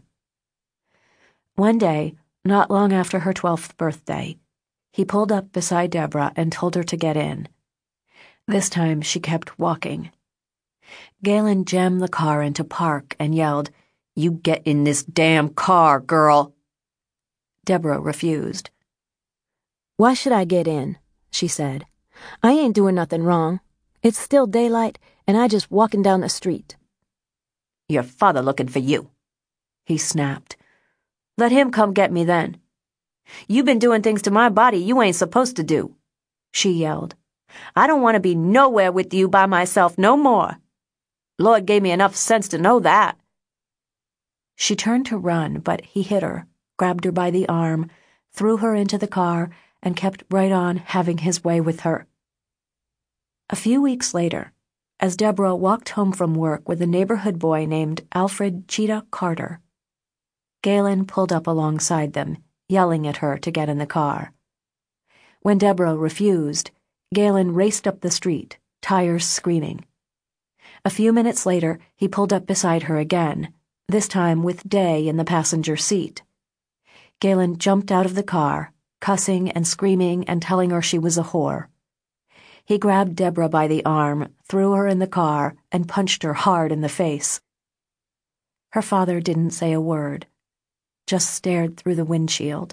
One day, not long after her 12th birthday, he pulled up beside Deborah and told her to get in. This time she kept walking. Galen jammed the car into park and yelled, "You get in this damn car, girl!" Deborah refused. "Why should I get in?" she said. "I ain't doing nothing wrong. It's still daylight, and I just walking down the street." "Your father looking for you," he snapped. "Let him come get me then. You been doing things to my body you ain't supposed to do," she yelled. "I don't want to be nowhere with you by myself no more. Lord gave me enough sense to know that." She turned to run, but he hit her, grabbed her by the arm, threw her into the car, and kept right on having his way with her. A few weeks later, as Deborah walked home from work with a neighborhood boy named Alfred Cheetah Carter, Galen pulled up alongside them, yelling at her to get in the car. When Deborah refused, Galen raced up the street, tires screaming. A few minutes later, he pulled up beside her again, this time with Day in the passenger seat. Galen jumped out of the car, cussing and screaming and telling her she was a whore. He grabbed Deborah by the arm, threw her in the car, and punched her hard in the face. Her father didn't say a word, just stared through the windshield.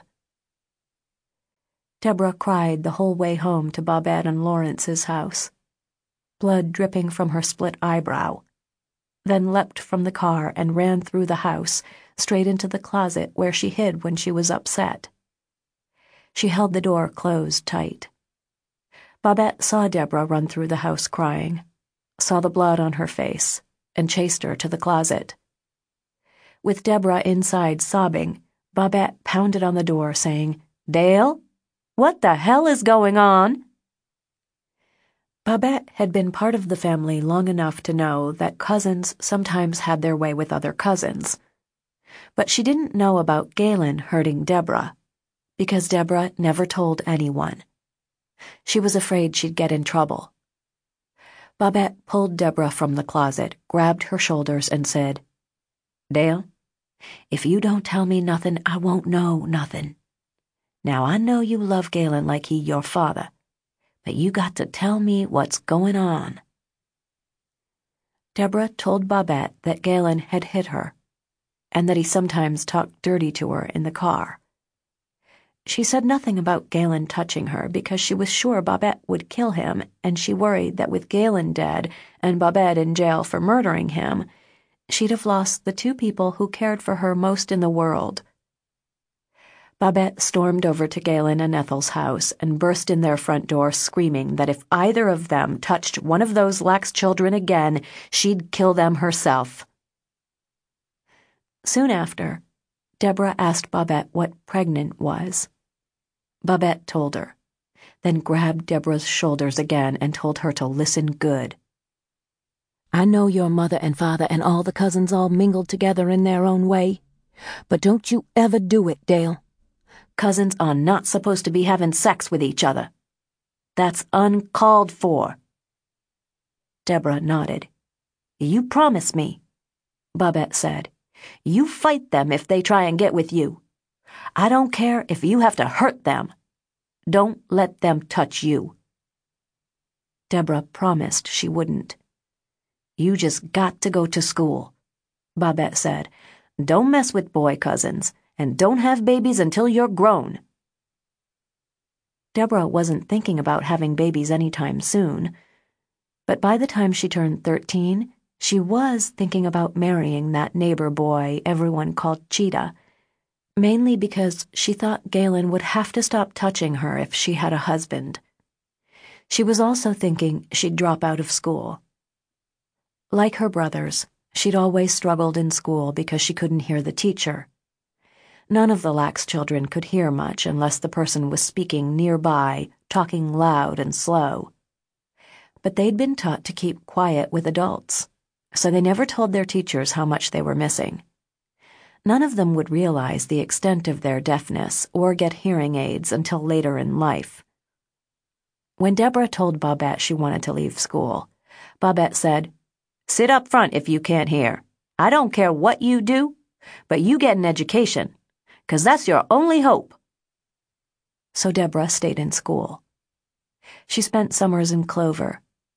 Deborah cried the whole way home to Babette and Lawrence's house, blood dripping from her split eyebrow, then leapt from the car and ran through the house, straight into the closet where she hid when she was upset. She held the door closed tight. Babette saw Deborah run through the house crying, saw the blood on her face, and chased her to the closet. With Deborah inside sobbing, Babette pounded on the door, saying, "Dale? What the hell is going on?" Babette had been part of the family long enough to know that cousins sometimes had their way with other cousins. But she didn't know about Galen hurting Deborah, because Deborah never told anyone. She was afraid she'd get in trouble. Babette pulled Deborah from the closet, grabbed her shoulders, and said, "Dale, if you don't tell me nothing, I won't know nothing. Now, I know you love Galen like he your father, but you got to tell me what's going on." Deborah told Babette that Galen had hit her, and that he sometimes talked dirty to her in the car. She said nothing about Galen touching her because she was sure Babette would kill him, and she worried that with Galen dead and Babette in jail for murdering him, she'd have lost the two people who cared for her most in the world. Babette stormed over to Galen and Ethel's house and burst in their front door screaming that if either of them touched one of those lax children again, she'd kill them herself. Soon after, Deborah asked Babette what pregnant was. Babette told her, then grabbed Deborah's shoulders again and told her to listen good. "I know your mother and father and all the cousins all mingled together in their own way, but don't you ever do it, Dale. Cousins are not supposed to be having sex with each other. That's uncalled for." Deborah nodded. "You promise me," Babette said. "You fight them if they try and get with you. I don't care if you have to hurt them. Don't let them touch you." Deborah promised she wouldn't. "You just got to go to school," Babette said. "Don't mess with boy cousins, and don't have babies until you're grown." Deborah wasn't thinking about having babies anytime soon, but by the time she turned 13, she was thinking about marrying that neighbor boy everyone called Cheetah, mainly because she thought Galen would have to stop touching her if she had a husband. She was also thinking she'd drop out of school. Like her brothers, she'd always struggled in school because she couldn't hear the teacher. None of the lax children could hear much unless the person was speaking nearby, talking loud and slow. But they'd been taught to keep quiet with adults, so they never told their teachers how much they were missing. None of them would realize the extent of their deafness or get hearing aids until later in life. When Deborah told Babette she wanted to leave school, Babette said, "Sit up front if you can't hear. I don't care what you do, but you get an education, 'cause that's your only hope." So Deborah stayed in school. She spent summers in Clover,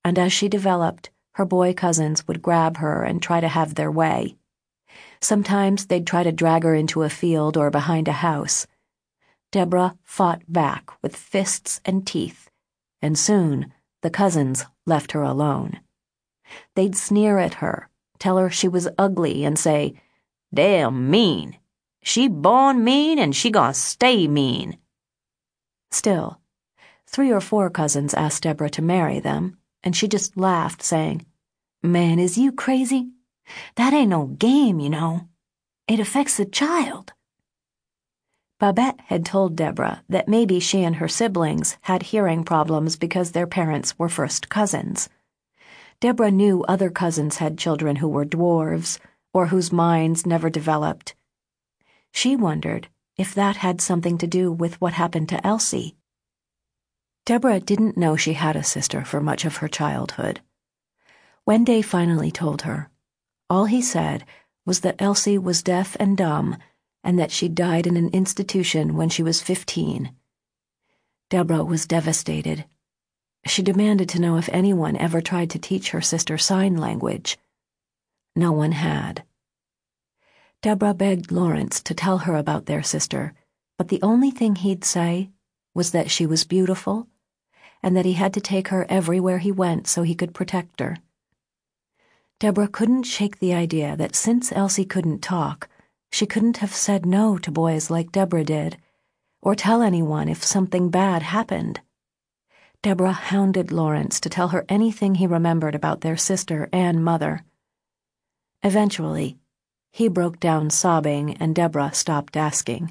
and as she developed, her boy cousins would grab her and try to have their way. Sometimes they'd try to drag her into a field or behind a house. Deborah fought back with fists and teeth, and soon the cousins left her alone. They'd sneer at her, tell her she was ugly, and say, "Damn mean. She born mean and she gonna stay mean." Still, 3 or 4 cousins asked Deborah to marry them, and she just laughed, saying, "Man, is you crazy? That ain't no game, you know. It affects the child." Babette had told Deborah that maybe she and her siblings had hearing problems because their parents were first cousins. Deborah knew other cousins had children who were dwarves or whose minds never developed. She wondered if that had something to do with what happened to Elsie. Deborah didn't know she had a sister for much of her childhood. When Day finally told her, all he said was that Elsie was deaf and dumb and that she died in an institution when she was 15. Deborah was devastated. She demanded to know if anyone ever tried to teach her sister sign language. No one had. Deborah begged Lawrence to tell her about their sister, but the only thing he'd say was that she was beautiful and that he had to take her everywhere he went so he could protect her. Deborah couldn't shake the idea that since Elsie couldn't talk, she couldn't have said no to boys like Deborah did, or tell anyone if something bad happened. Deborah hounded Lawrence to tell her anything he remembered about their sister and mother. Eventually, he broke down sobbing and Deborah stopped asking.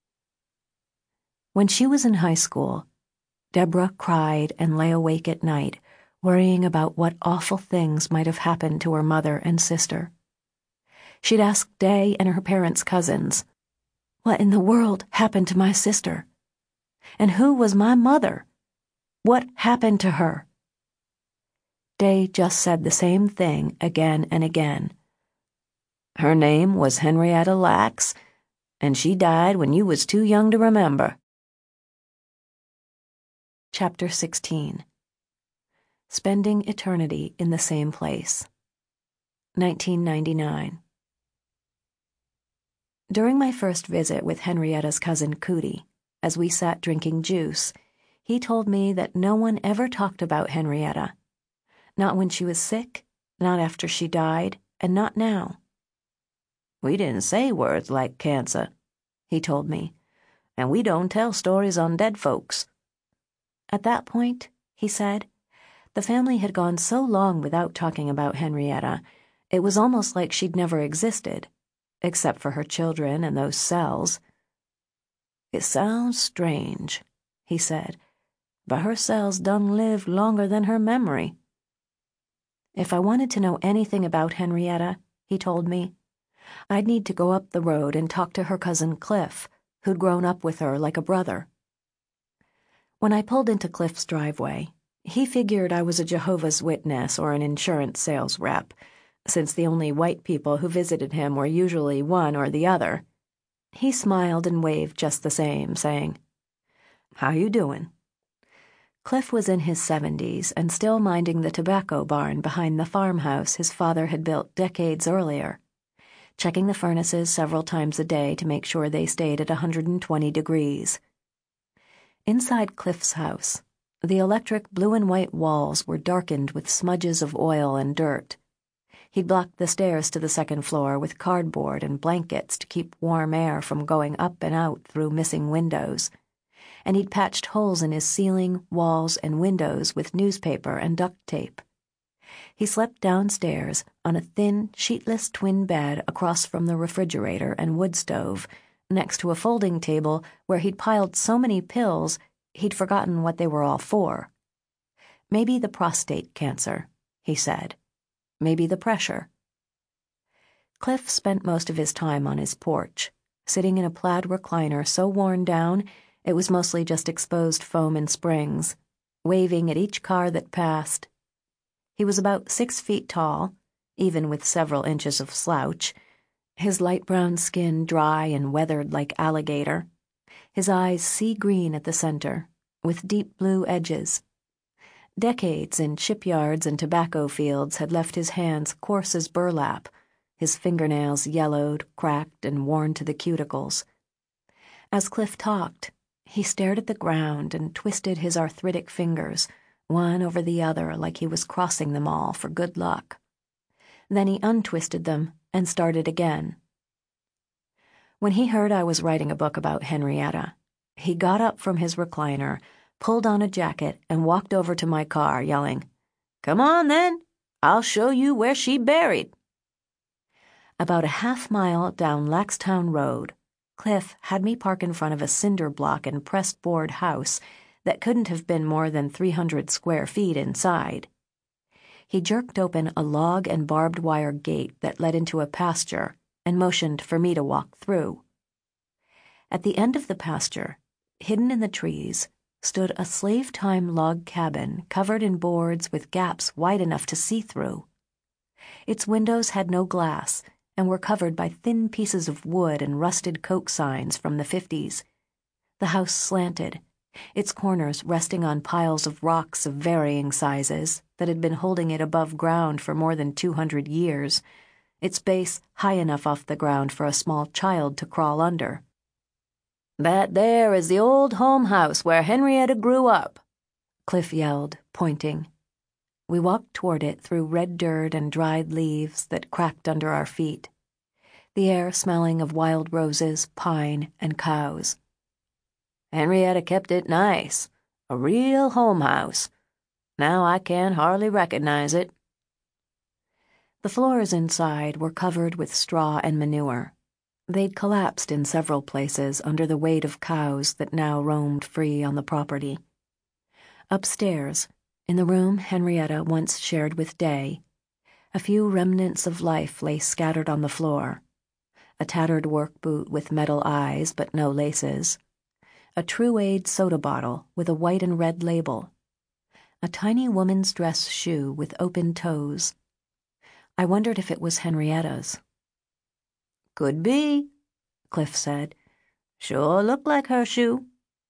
When she was in high school, Deborah cried and lay awake at night, worrying about what awful things might have happened to her mother and sister. She'd ask Day and her parents' cousins, "What in the world happened to my sister? And who was my mother? What happened to her?" Day just said the same thing again and again. "Her name was Henrietta Lacks, and she died when you was too young to remember." Chapter 16. Spending Eternity in the Same Place. 1999. During my first visit with Henrietta's cousin Cootie, as we sat drinking juice, he told me that no one ever talked about Henrietta. Not when she was sick, not after she died, and not now. "We didn't say words like cancer," he told me, "and we don't tell stories on dead folks." At that point, he said, the family had gone so long without talking about Henrietta, it was almost like she'd never existed, except for her children and those cells. "It sounds strange," he said, "but her cells done lived longer than her memory." If I wanted to know anything about Henrietta, he told me, I'd need to go up the road and talk to her cousin Cliff, who'd grown up with her like a brother. When I pulled into Cliff's driveway, he figured I was a Jehovah's Witness or an insurance sales rep, since the only white people who visited him were usually one or the other. He smiled and waved just the same, saying, "How you doing?" Cliff was in his 70s and still minding the tobacco barn behind the farmhouse his father had built decades earlier, checking the furnaces several times a day to make sure they stayed at 120 degrees. Inside Cliff's house, the electric blue and white walls were darkened with smudges of oil and dirt. He'd blocked the stairs to the second floor with cardboard and blankets to keep warm air from going up and out through missing windows, and he'd patched holes in his ceiling, walls, and windows with newspaper and duct tape. He slept downstairs on a thin, sheetless twin bed across from the refrigerator and wood stove, next to a folding table where he'd piled so many pills he'd forgotten what they were all for. Maybe the prostate cancer, he said. Maybe the pressure. Cliff spent most of his time on his porch, sitting in a plaid recliner so worn down it was mostly just exposed foam and springs, waving at each car that passed. He was about 6 feet tall, even with several inches of slouch, his light brown skin dry and weathered like alligator, his eyes sea green at the center, with deep blue edges. Decades in shipyards and tobacco fields had left his hands coarse as burlap, his fingernails yellowed, cracked, and worn to the cuticles. As Cliff talked, he stared at the ground and twisted his arthritic fingers, one over the other like he was crossing them all for good luck. Then he untwisted them and started again. When he heard I was writing a book about Henrietta, he got up from his recliner, pulled on a jacket, and walked over to my car, yelling, "Come on, then. I'll show you where she buried." About a half-mile down Laxtown Road, Cliff had me park in front of a cinder block and pressed board house that couldn't have been more than 300 square feet inside. He jerked open a log and barbed wire gate that led into a pasture and motioned for me to walk through. At the end of the pasture, hidden in the trees, stood a slave-time log cabin covered in boards with gaps wide enough to see through. Its windows had no glass and were covered by thin pieces of wood and rusted Coke signs from the 50s. The house slanted, its corners resting on piles of rocks of varying sizes that had been holding it above ground for more than 200 years, its base high enough off the ground for a small child to crawl under. "That there is the old home house where Henrietta grew up," Cliff yelled, pointing. We walked toward it through red dirt and dried leaves that cracked under our feet, the air smelling of wild roses, pine, and cows. "Henrietta kept it nice, a real home house. Now I can hardly recognize it." The floors inside were covered with straw and manure. They'd collapsed in several places under the weight of cows that now roamed free on the property. Upstairs, in the room Henrietta once shared with Day, a few remnants of life lay scattered on the floor. A tattered work boot with metal eyes but no laces, a Tru-Aid soda bottle with a white and red label, a tiny woman's dress shoe with open toes. I wondered if it was Henrietta's. "Could be," Cliff said. "Sure looked like her shoe."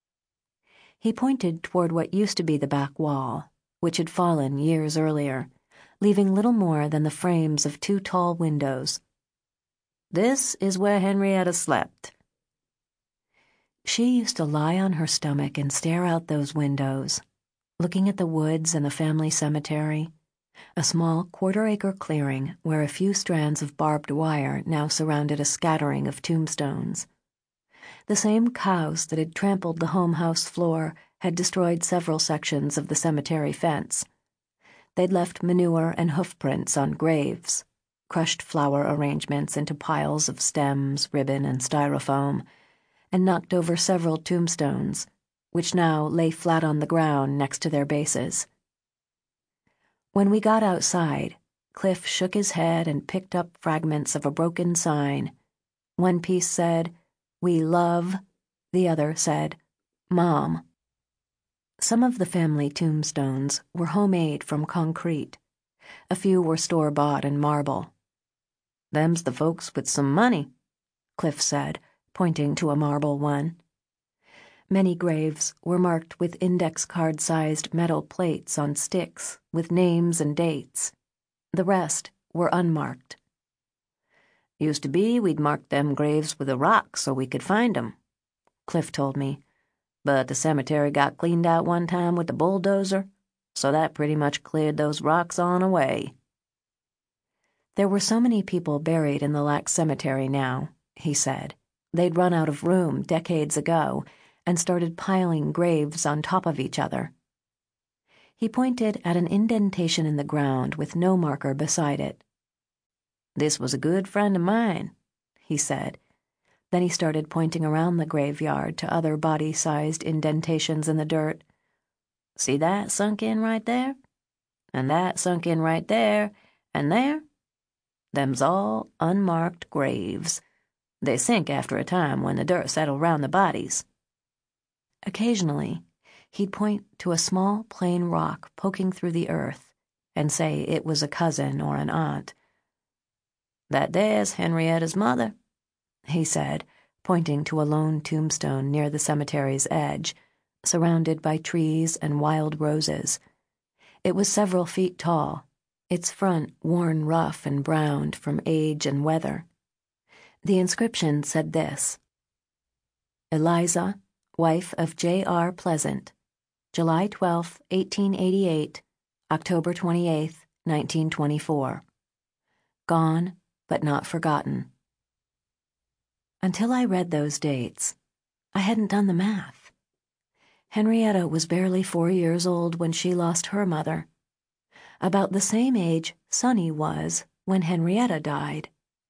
He pointed toward what used to be the back wall, which had fallen years earlier, leaving little more than the frames of 2 tall windows. "This is where Henrietta slept." She used to lie on her stomach and stare out those windows, looking at the woods and the family cemetery, a small quarter-acre clearing where a few strands of barbed wire now surrounded a scattering of tombstones. The same cows that had trampled the home house floor had destroyed several sections of the cemetery fence. They'd left manure and hoofprints on graves, crushed flower arrangements into piles of stems, ribbon, and styrofoam, and knocked over several tombstones, which now lay flat on the ground next to their bases. When we got outside, Cliff shook his head and picked up fragments of a broken sign. One piece said, "We love," the other said, "Mom." Some of the family tombstones were homemade from concrete. A few were store-bought in marble. "Them's the folks with some money," Cliff said, pointing to a marble one. Many graves were marked with index card-sized metal plates on sticks with names and dates. The rest were unmarked. "Used to be we'd mark them graves with a rock so we could find 'em," Cliff told me. "But the cemetery got cleaned out one time with the bulldozer, so that pretty much cleared those rocks on away." There were so many people buried in the Lax Cemetery now, he said. They'd run out of room decades ago and started piling graves on top of each other. He pointed at an indentation in the ground with no marker beside it. "This was a good friend of mine," he said. Then he started pointing around the graveyard to other body-sized indentations in the dirt. "See that sunk in right there? And that sunk in right there, and there? Them's all unmarked graves. They sink after a time when the dirt settled round the bodies." Occasionally, he'd point to a small plain rock poking through the earth and say it was a cousin or an aunt. "That there's Henrietta's mother," he said, pointing to a lone tombstone near the cemetery's edge, surrounded by trees and wild roses. It was several feet tall, its front worn rough and browned from age and weather. The inscription said this: Eliza, wife of J.R. Pleasant, July 12, 1888, October 28, 1924. Gone, but not forgotten. Until I read those dates, I hadn't done the math. Henrietta was barely 4 years old when she lost her mother, about the same age Sonny was when Henrietta died.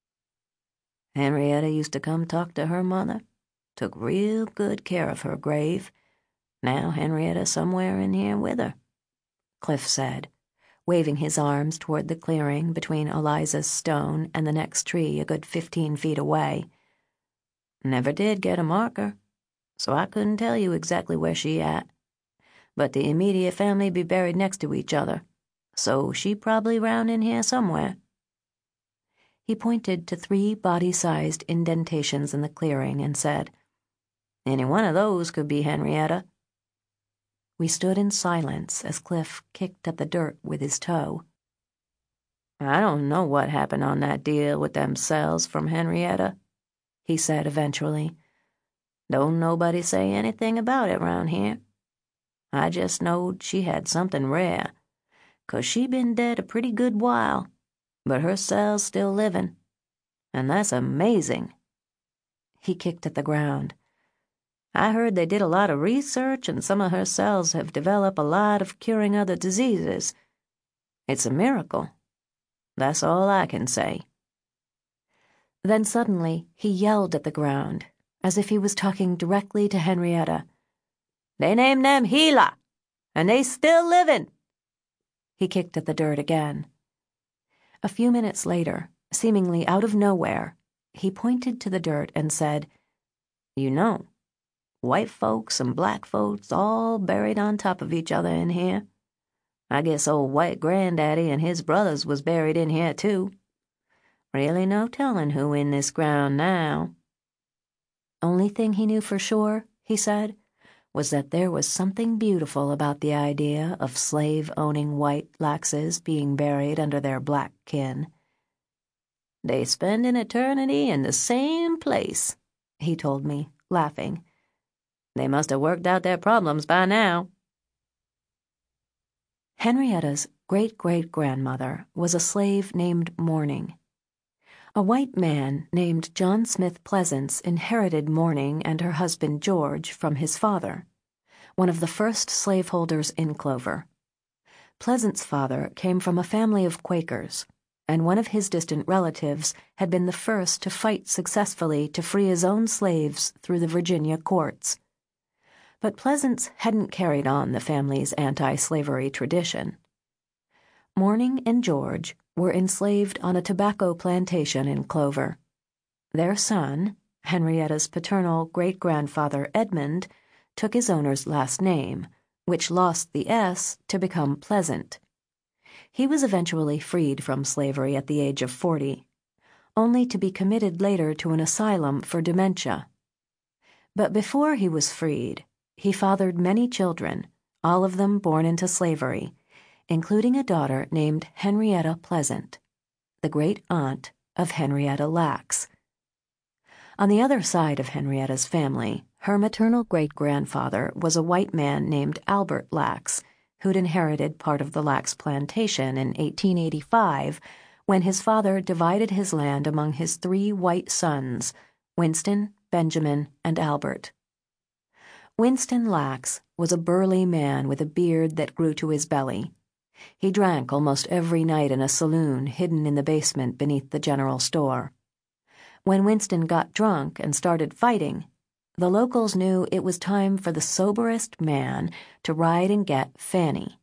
Henrietta used to come talk to her mother, took real good care of her grave. Now Henrietta's somewhere in here with her, Cliff said, waving his arms toward the clearing between Eliza's stone and the next tree a good 15 feet away. Never did get a marker, so I couldn't tell you exactly where she at. But the immediate family be buried next to each other, so she probably round in here somewhere. He pointed to 3 body-sized indentations in the clearing and said, Any one of those could be Henrietta. We stood in silence as Cliff kicked at the dirt with his toe. I don't know what happened on that deal with them cells from Henrietta, he said eventually. Don't nobody say anything about it round here. I just knowed she had something rare, 'cause she been dead a pretty good while, but her cell's still living, and that's amazing. He kicked at the ground. I heard they did a lot of research and some of her cells have developed a lot of curing other diseases. It's a miracle. That's all I can say. Then suddenly he yelled at the ground, as if he was talking directly to Henrietta. They named them Gila, and they still livin'. He kicked at the dirt again. A few minutes later, seemingly out of nowhere, he pointed to the dirt and said, You know, white folks and black folks all buried on top of each other in here. I guess old white granddaddy and his brothers was buried in here too. Really no telling who in this ground now. Only thing he knew for sure, he said, was that there was something beautiful about the idea of slave-owning white laxes being buried under their black kin. They spend an eternity in the same place, he told me, laughing. They must have worked out their problems by now. Henrietta's great-great-grandmother was a slave named Morning. A white man named John Smith Pleasants inherited Morning and her husband George from his father, one of the first slaveholders in Clover. Pleasants' father came from a family of Quakers, and one of his distant relatives had been the first to fight successfully to free his own slaves through the Virginia courts. But Pleasants hadn't carried on the family's anti-slavery tradition. Morning and George were enslaved on a tobacco plantation in Clover. Their son, Henrietta's paternal great-grandfather Edmund, took his owner's last name, which lost the S to become Pleasant. He was eventually freed from slavery at the age of 40, only to be committed later to an asylum for dementia. But before he was freed, he fathered many children, all of them born into slavery, including a daughter named Henrietta Pleasant, the great-aunt of Henrietta Lacks. On the other side of Henrietta's family, her maternal great-grandfather was a white man named Albert Lacks, who'd inherited part of the Lacks plantation in 1885 when his father divided his land among his 3 white sons, Winston, Benjamin, and Albert. Winston Lacks was a burly man with a beard that grew to his belly. He drank almost every night in a saloon hidden in the basement beneath the general store. When Winston got drunk and started fighting, the locals knew it was time for the soberest man to ride and get Fanny.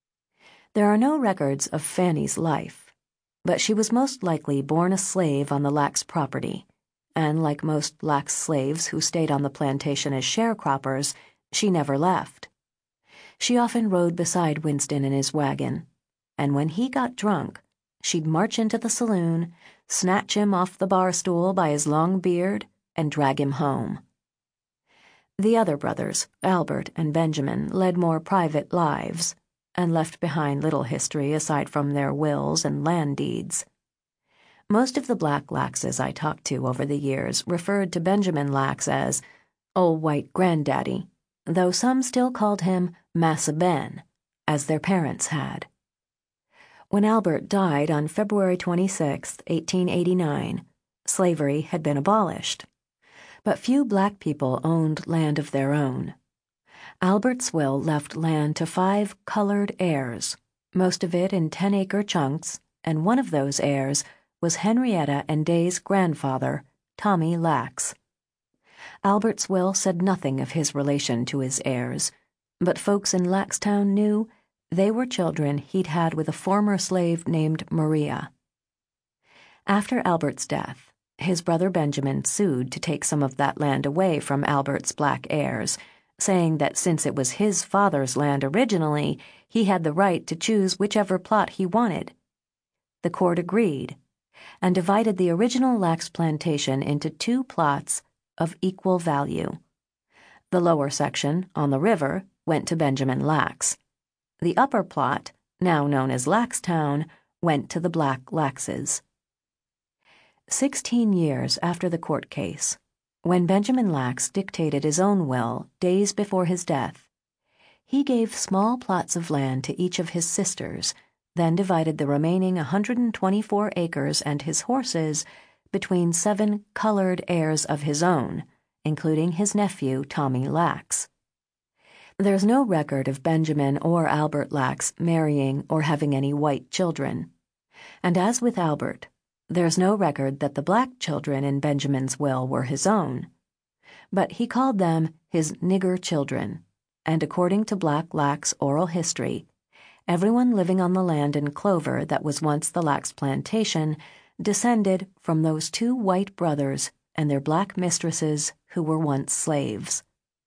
There are no records of Fanny's life, but she was most likely born a slave on the Lacks property, and like most Lacks slaves who stayed on the plantation as sharecroppers, she never left. She often rode beside Winston in his wagon, and when he got drunk, she'd march into the saloon, snatch him off the bar stool by his long beard, and drag him home. The other brothers, Albert and Benjamin, led more private lives, and left behind little history aside from their wills and land deeds. Most of the black Laxes I talked to over the years referred to Benjamin Lax as Old White Granddaddy, though some still called him Massa Ben, as their parents had. When Albert died on February 26, 1889, slavery had been abolished. But few black people owned land of their own. Albert's will left land to 5 colored heirs, most of it in 10-acre chunks, and one of those heirs was Henrietta and Day's grandfather, Tommy Lax. Albert's will said nothing of his relation to his heirs, but folks in Laxtown knew they were children he'd had with a former slave named Maria. After Albert's death, his brother Benjamin sued to take some of that land away from Albert's black heirs, saying that since it was his father's land originally, he had the right to choose whichever plot he wanted. The court agreed, and divided the original Lax plantation into 2 plots of equal value. The lower section, on the river, went to Benjamin Lax. The upper plot, now known as Laxtown, went to the black Laxes. 16 years after the court case, when Benjamin Lax dictated his own will days before his death, he gave small plots of land to each of his sisters, then divided the remaining 124 acres and his horses between 7 colored heirs of his own, including his nephew Tommy Lax. There's no record of Benjamin or Albert Lax marrying or having any white children. And as with Albert, there's no record that the black children in Benjamin's will were his own. But he called them his nigger children, and according to Black Lax oral history, everyone living on the land in Clover that was once the Lax plantation descended from those 2 white brothers and their black mistresses who were once slaves.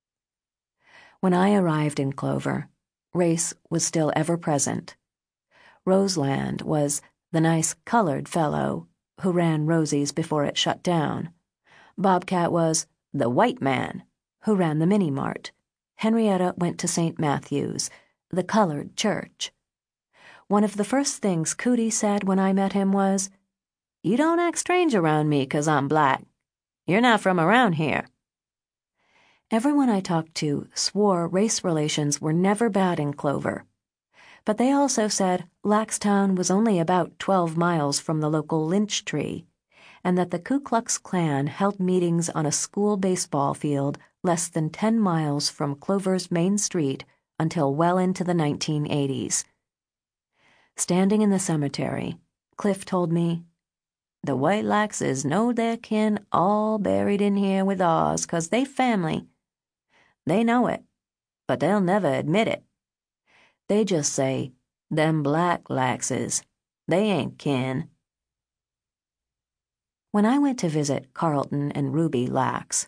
When I arrived in Clover, race was still ever present. Roseland was the nice colored fellow who ran Rosie's before it shut down. Bobcat was the white man who ran the mini-mart. Henrietta went to St. Matthew's, the colored church. One of the first things Cootie said when I met him was, "You don't act strange around me 'cause I'm black. You're not from around here." Everyone I talked to swore race relations were never bad in Clover, but they also said Laxtown was only about 12 miles from the local lynch tree, and that the Ku Klux Klan held meetings on a school baseball field less than 10 miles from Clover's main street until well into the 1980s. Standing in the cemetery, Cliff told me, "The white Laxes know their kin all buried in here with ours 'cause they family. They know it, but they'll never admit it. They just say, 'Them black Laxes, they ain't kin.'" When I went to visit Carlton and Ruby Lax,